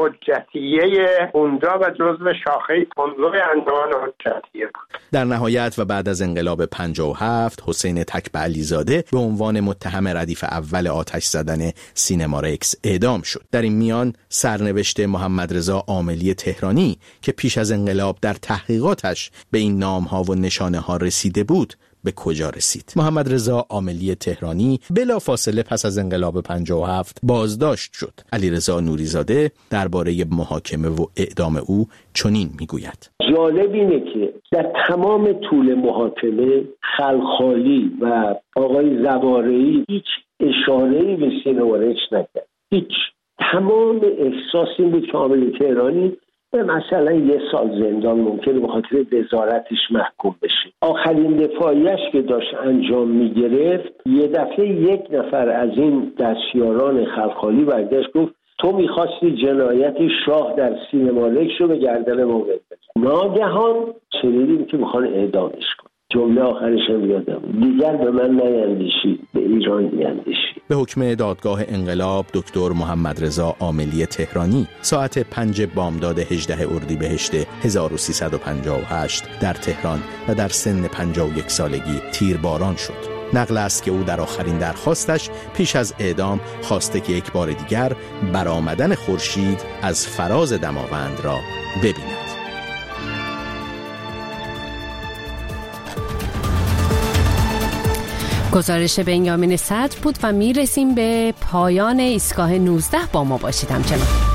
حجتیه اونجا و جزو شاخه تندروی انجمن حجتیه بود. در نهایت و بعد از انقلاب پنجاه و هفت حسین تکبه علیزاده به عنوان متهم ردیف اول آتش زدن سینما رکس اعدام شد. در این میان سرنوشت محمد رضا عاملی تهرانی که پیش از انقلاب در تحقیقاتش به این نام‌ها و نشانه‌ها رسیده بود به کجا رسید؟ محمد رضا عاملی تهرانی بلا فاصله پس از انقلاب پنجاه و هفت بازداشت شد. علیرضا نوریزاده درباره محاکمه و اعدام او چنین میگوید: جالب اینه که در تمام طول محاکمه خلخالی و آقای زوارعی هیچ اشاره‌ای به سینما رکس نکرد. هیچ. تمام احساس این بود که عاملی تهرانی مثلا یه سال زندان ممکنه به خاطر وزارتش محکوم بشه. آخرین دفاعیش که داشت انجام میگرفت یه دفعه یک نفر از این دستیاران خلخالی برگشت گفت تو میخواستی جنایت شاه در سینما رکس رو به گردن ما بزنی. ناگهان شنیدیم که میخوان اعدامش کن. جمله آخرش هم یادم دیگر به من نیندیشید، به ایران بیندیشید. به حکم دادگاه انقلاب دکتر محمد رضا عاملی تهرانی ساعت پنج بامداد هجدهم اردیبهشت هزار و سیصد و پنجاه و هشت در تهران و در سن پنجاه و یک سالگی تیرباران شد. نقل است که او در آخرین درخواستش پیش از اعدام خواسته که یک بار دیگر برآمدن خورشید از فراز دماوند را ببیند. گزارش بنیامین صدر بود و میرسیم به پایان ایستگاه نوزده. با ما باشید همچنان.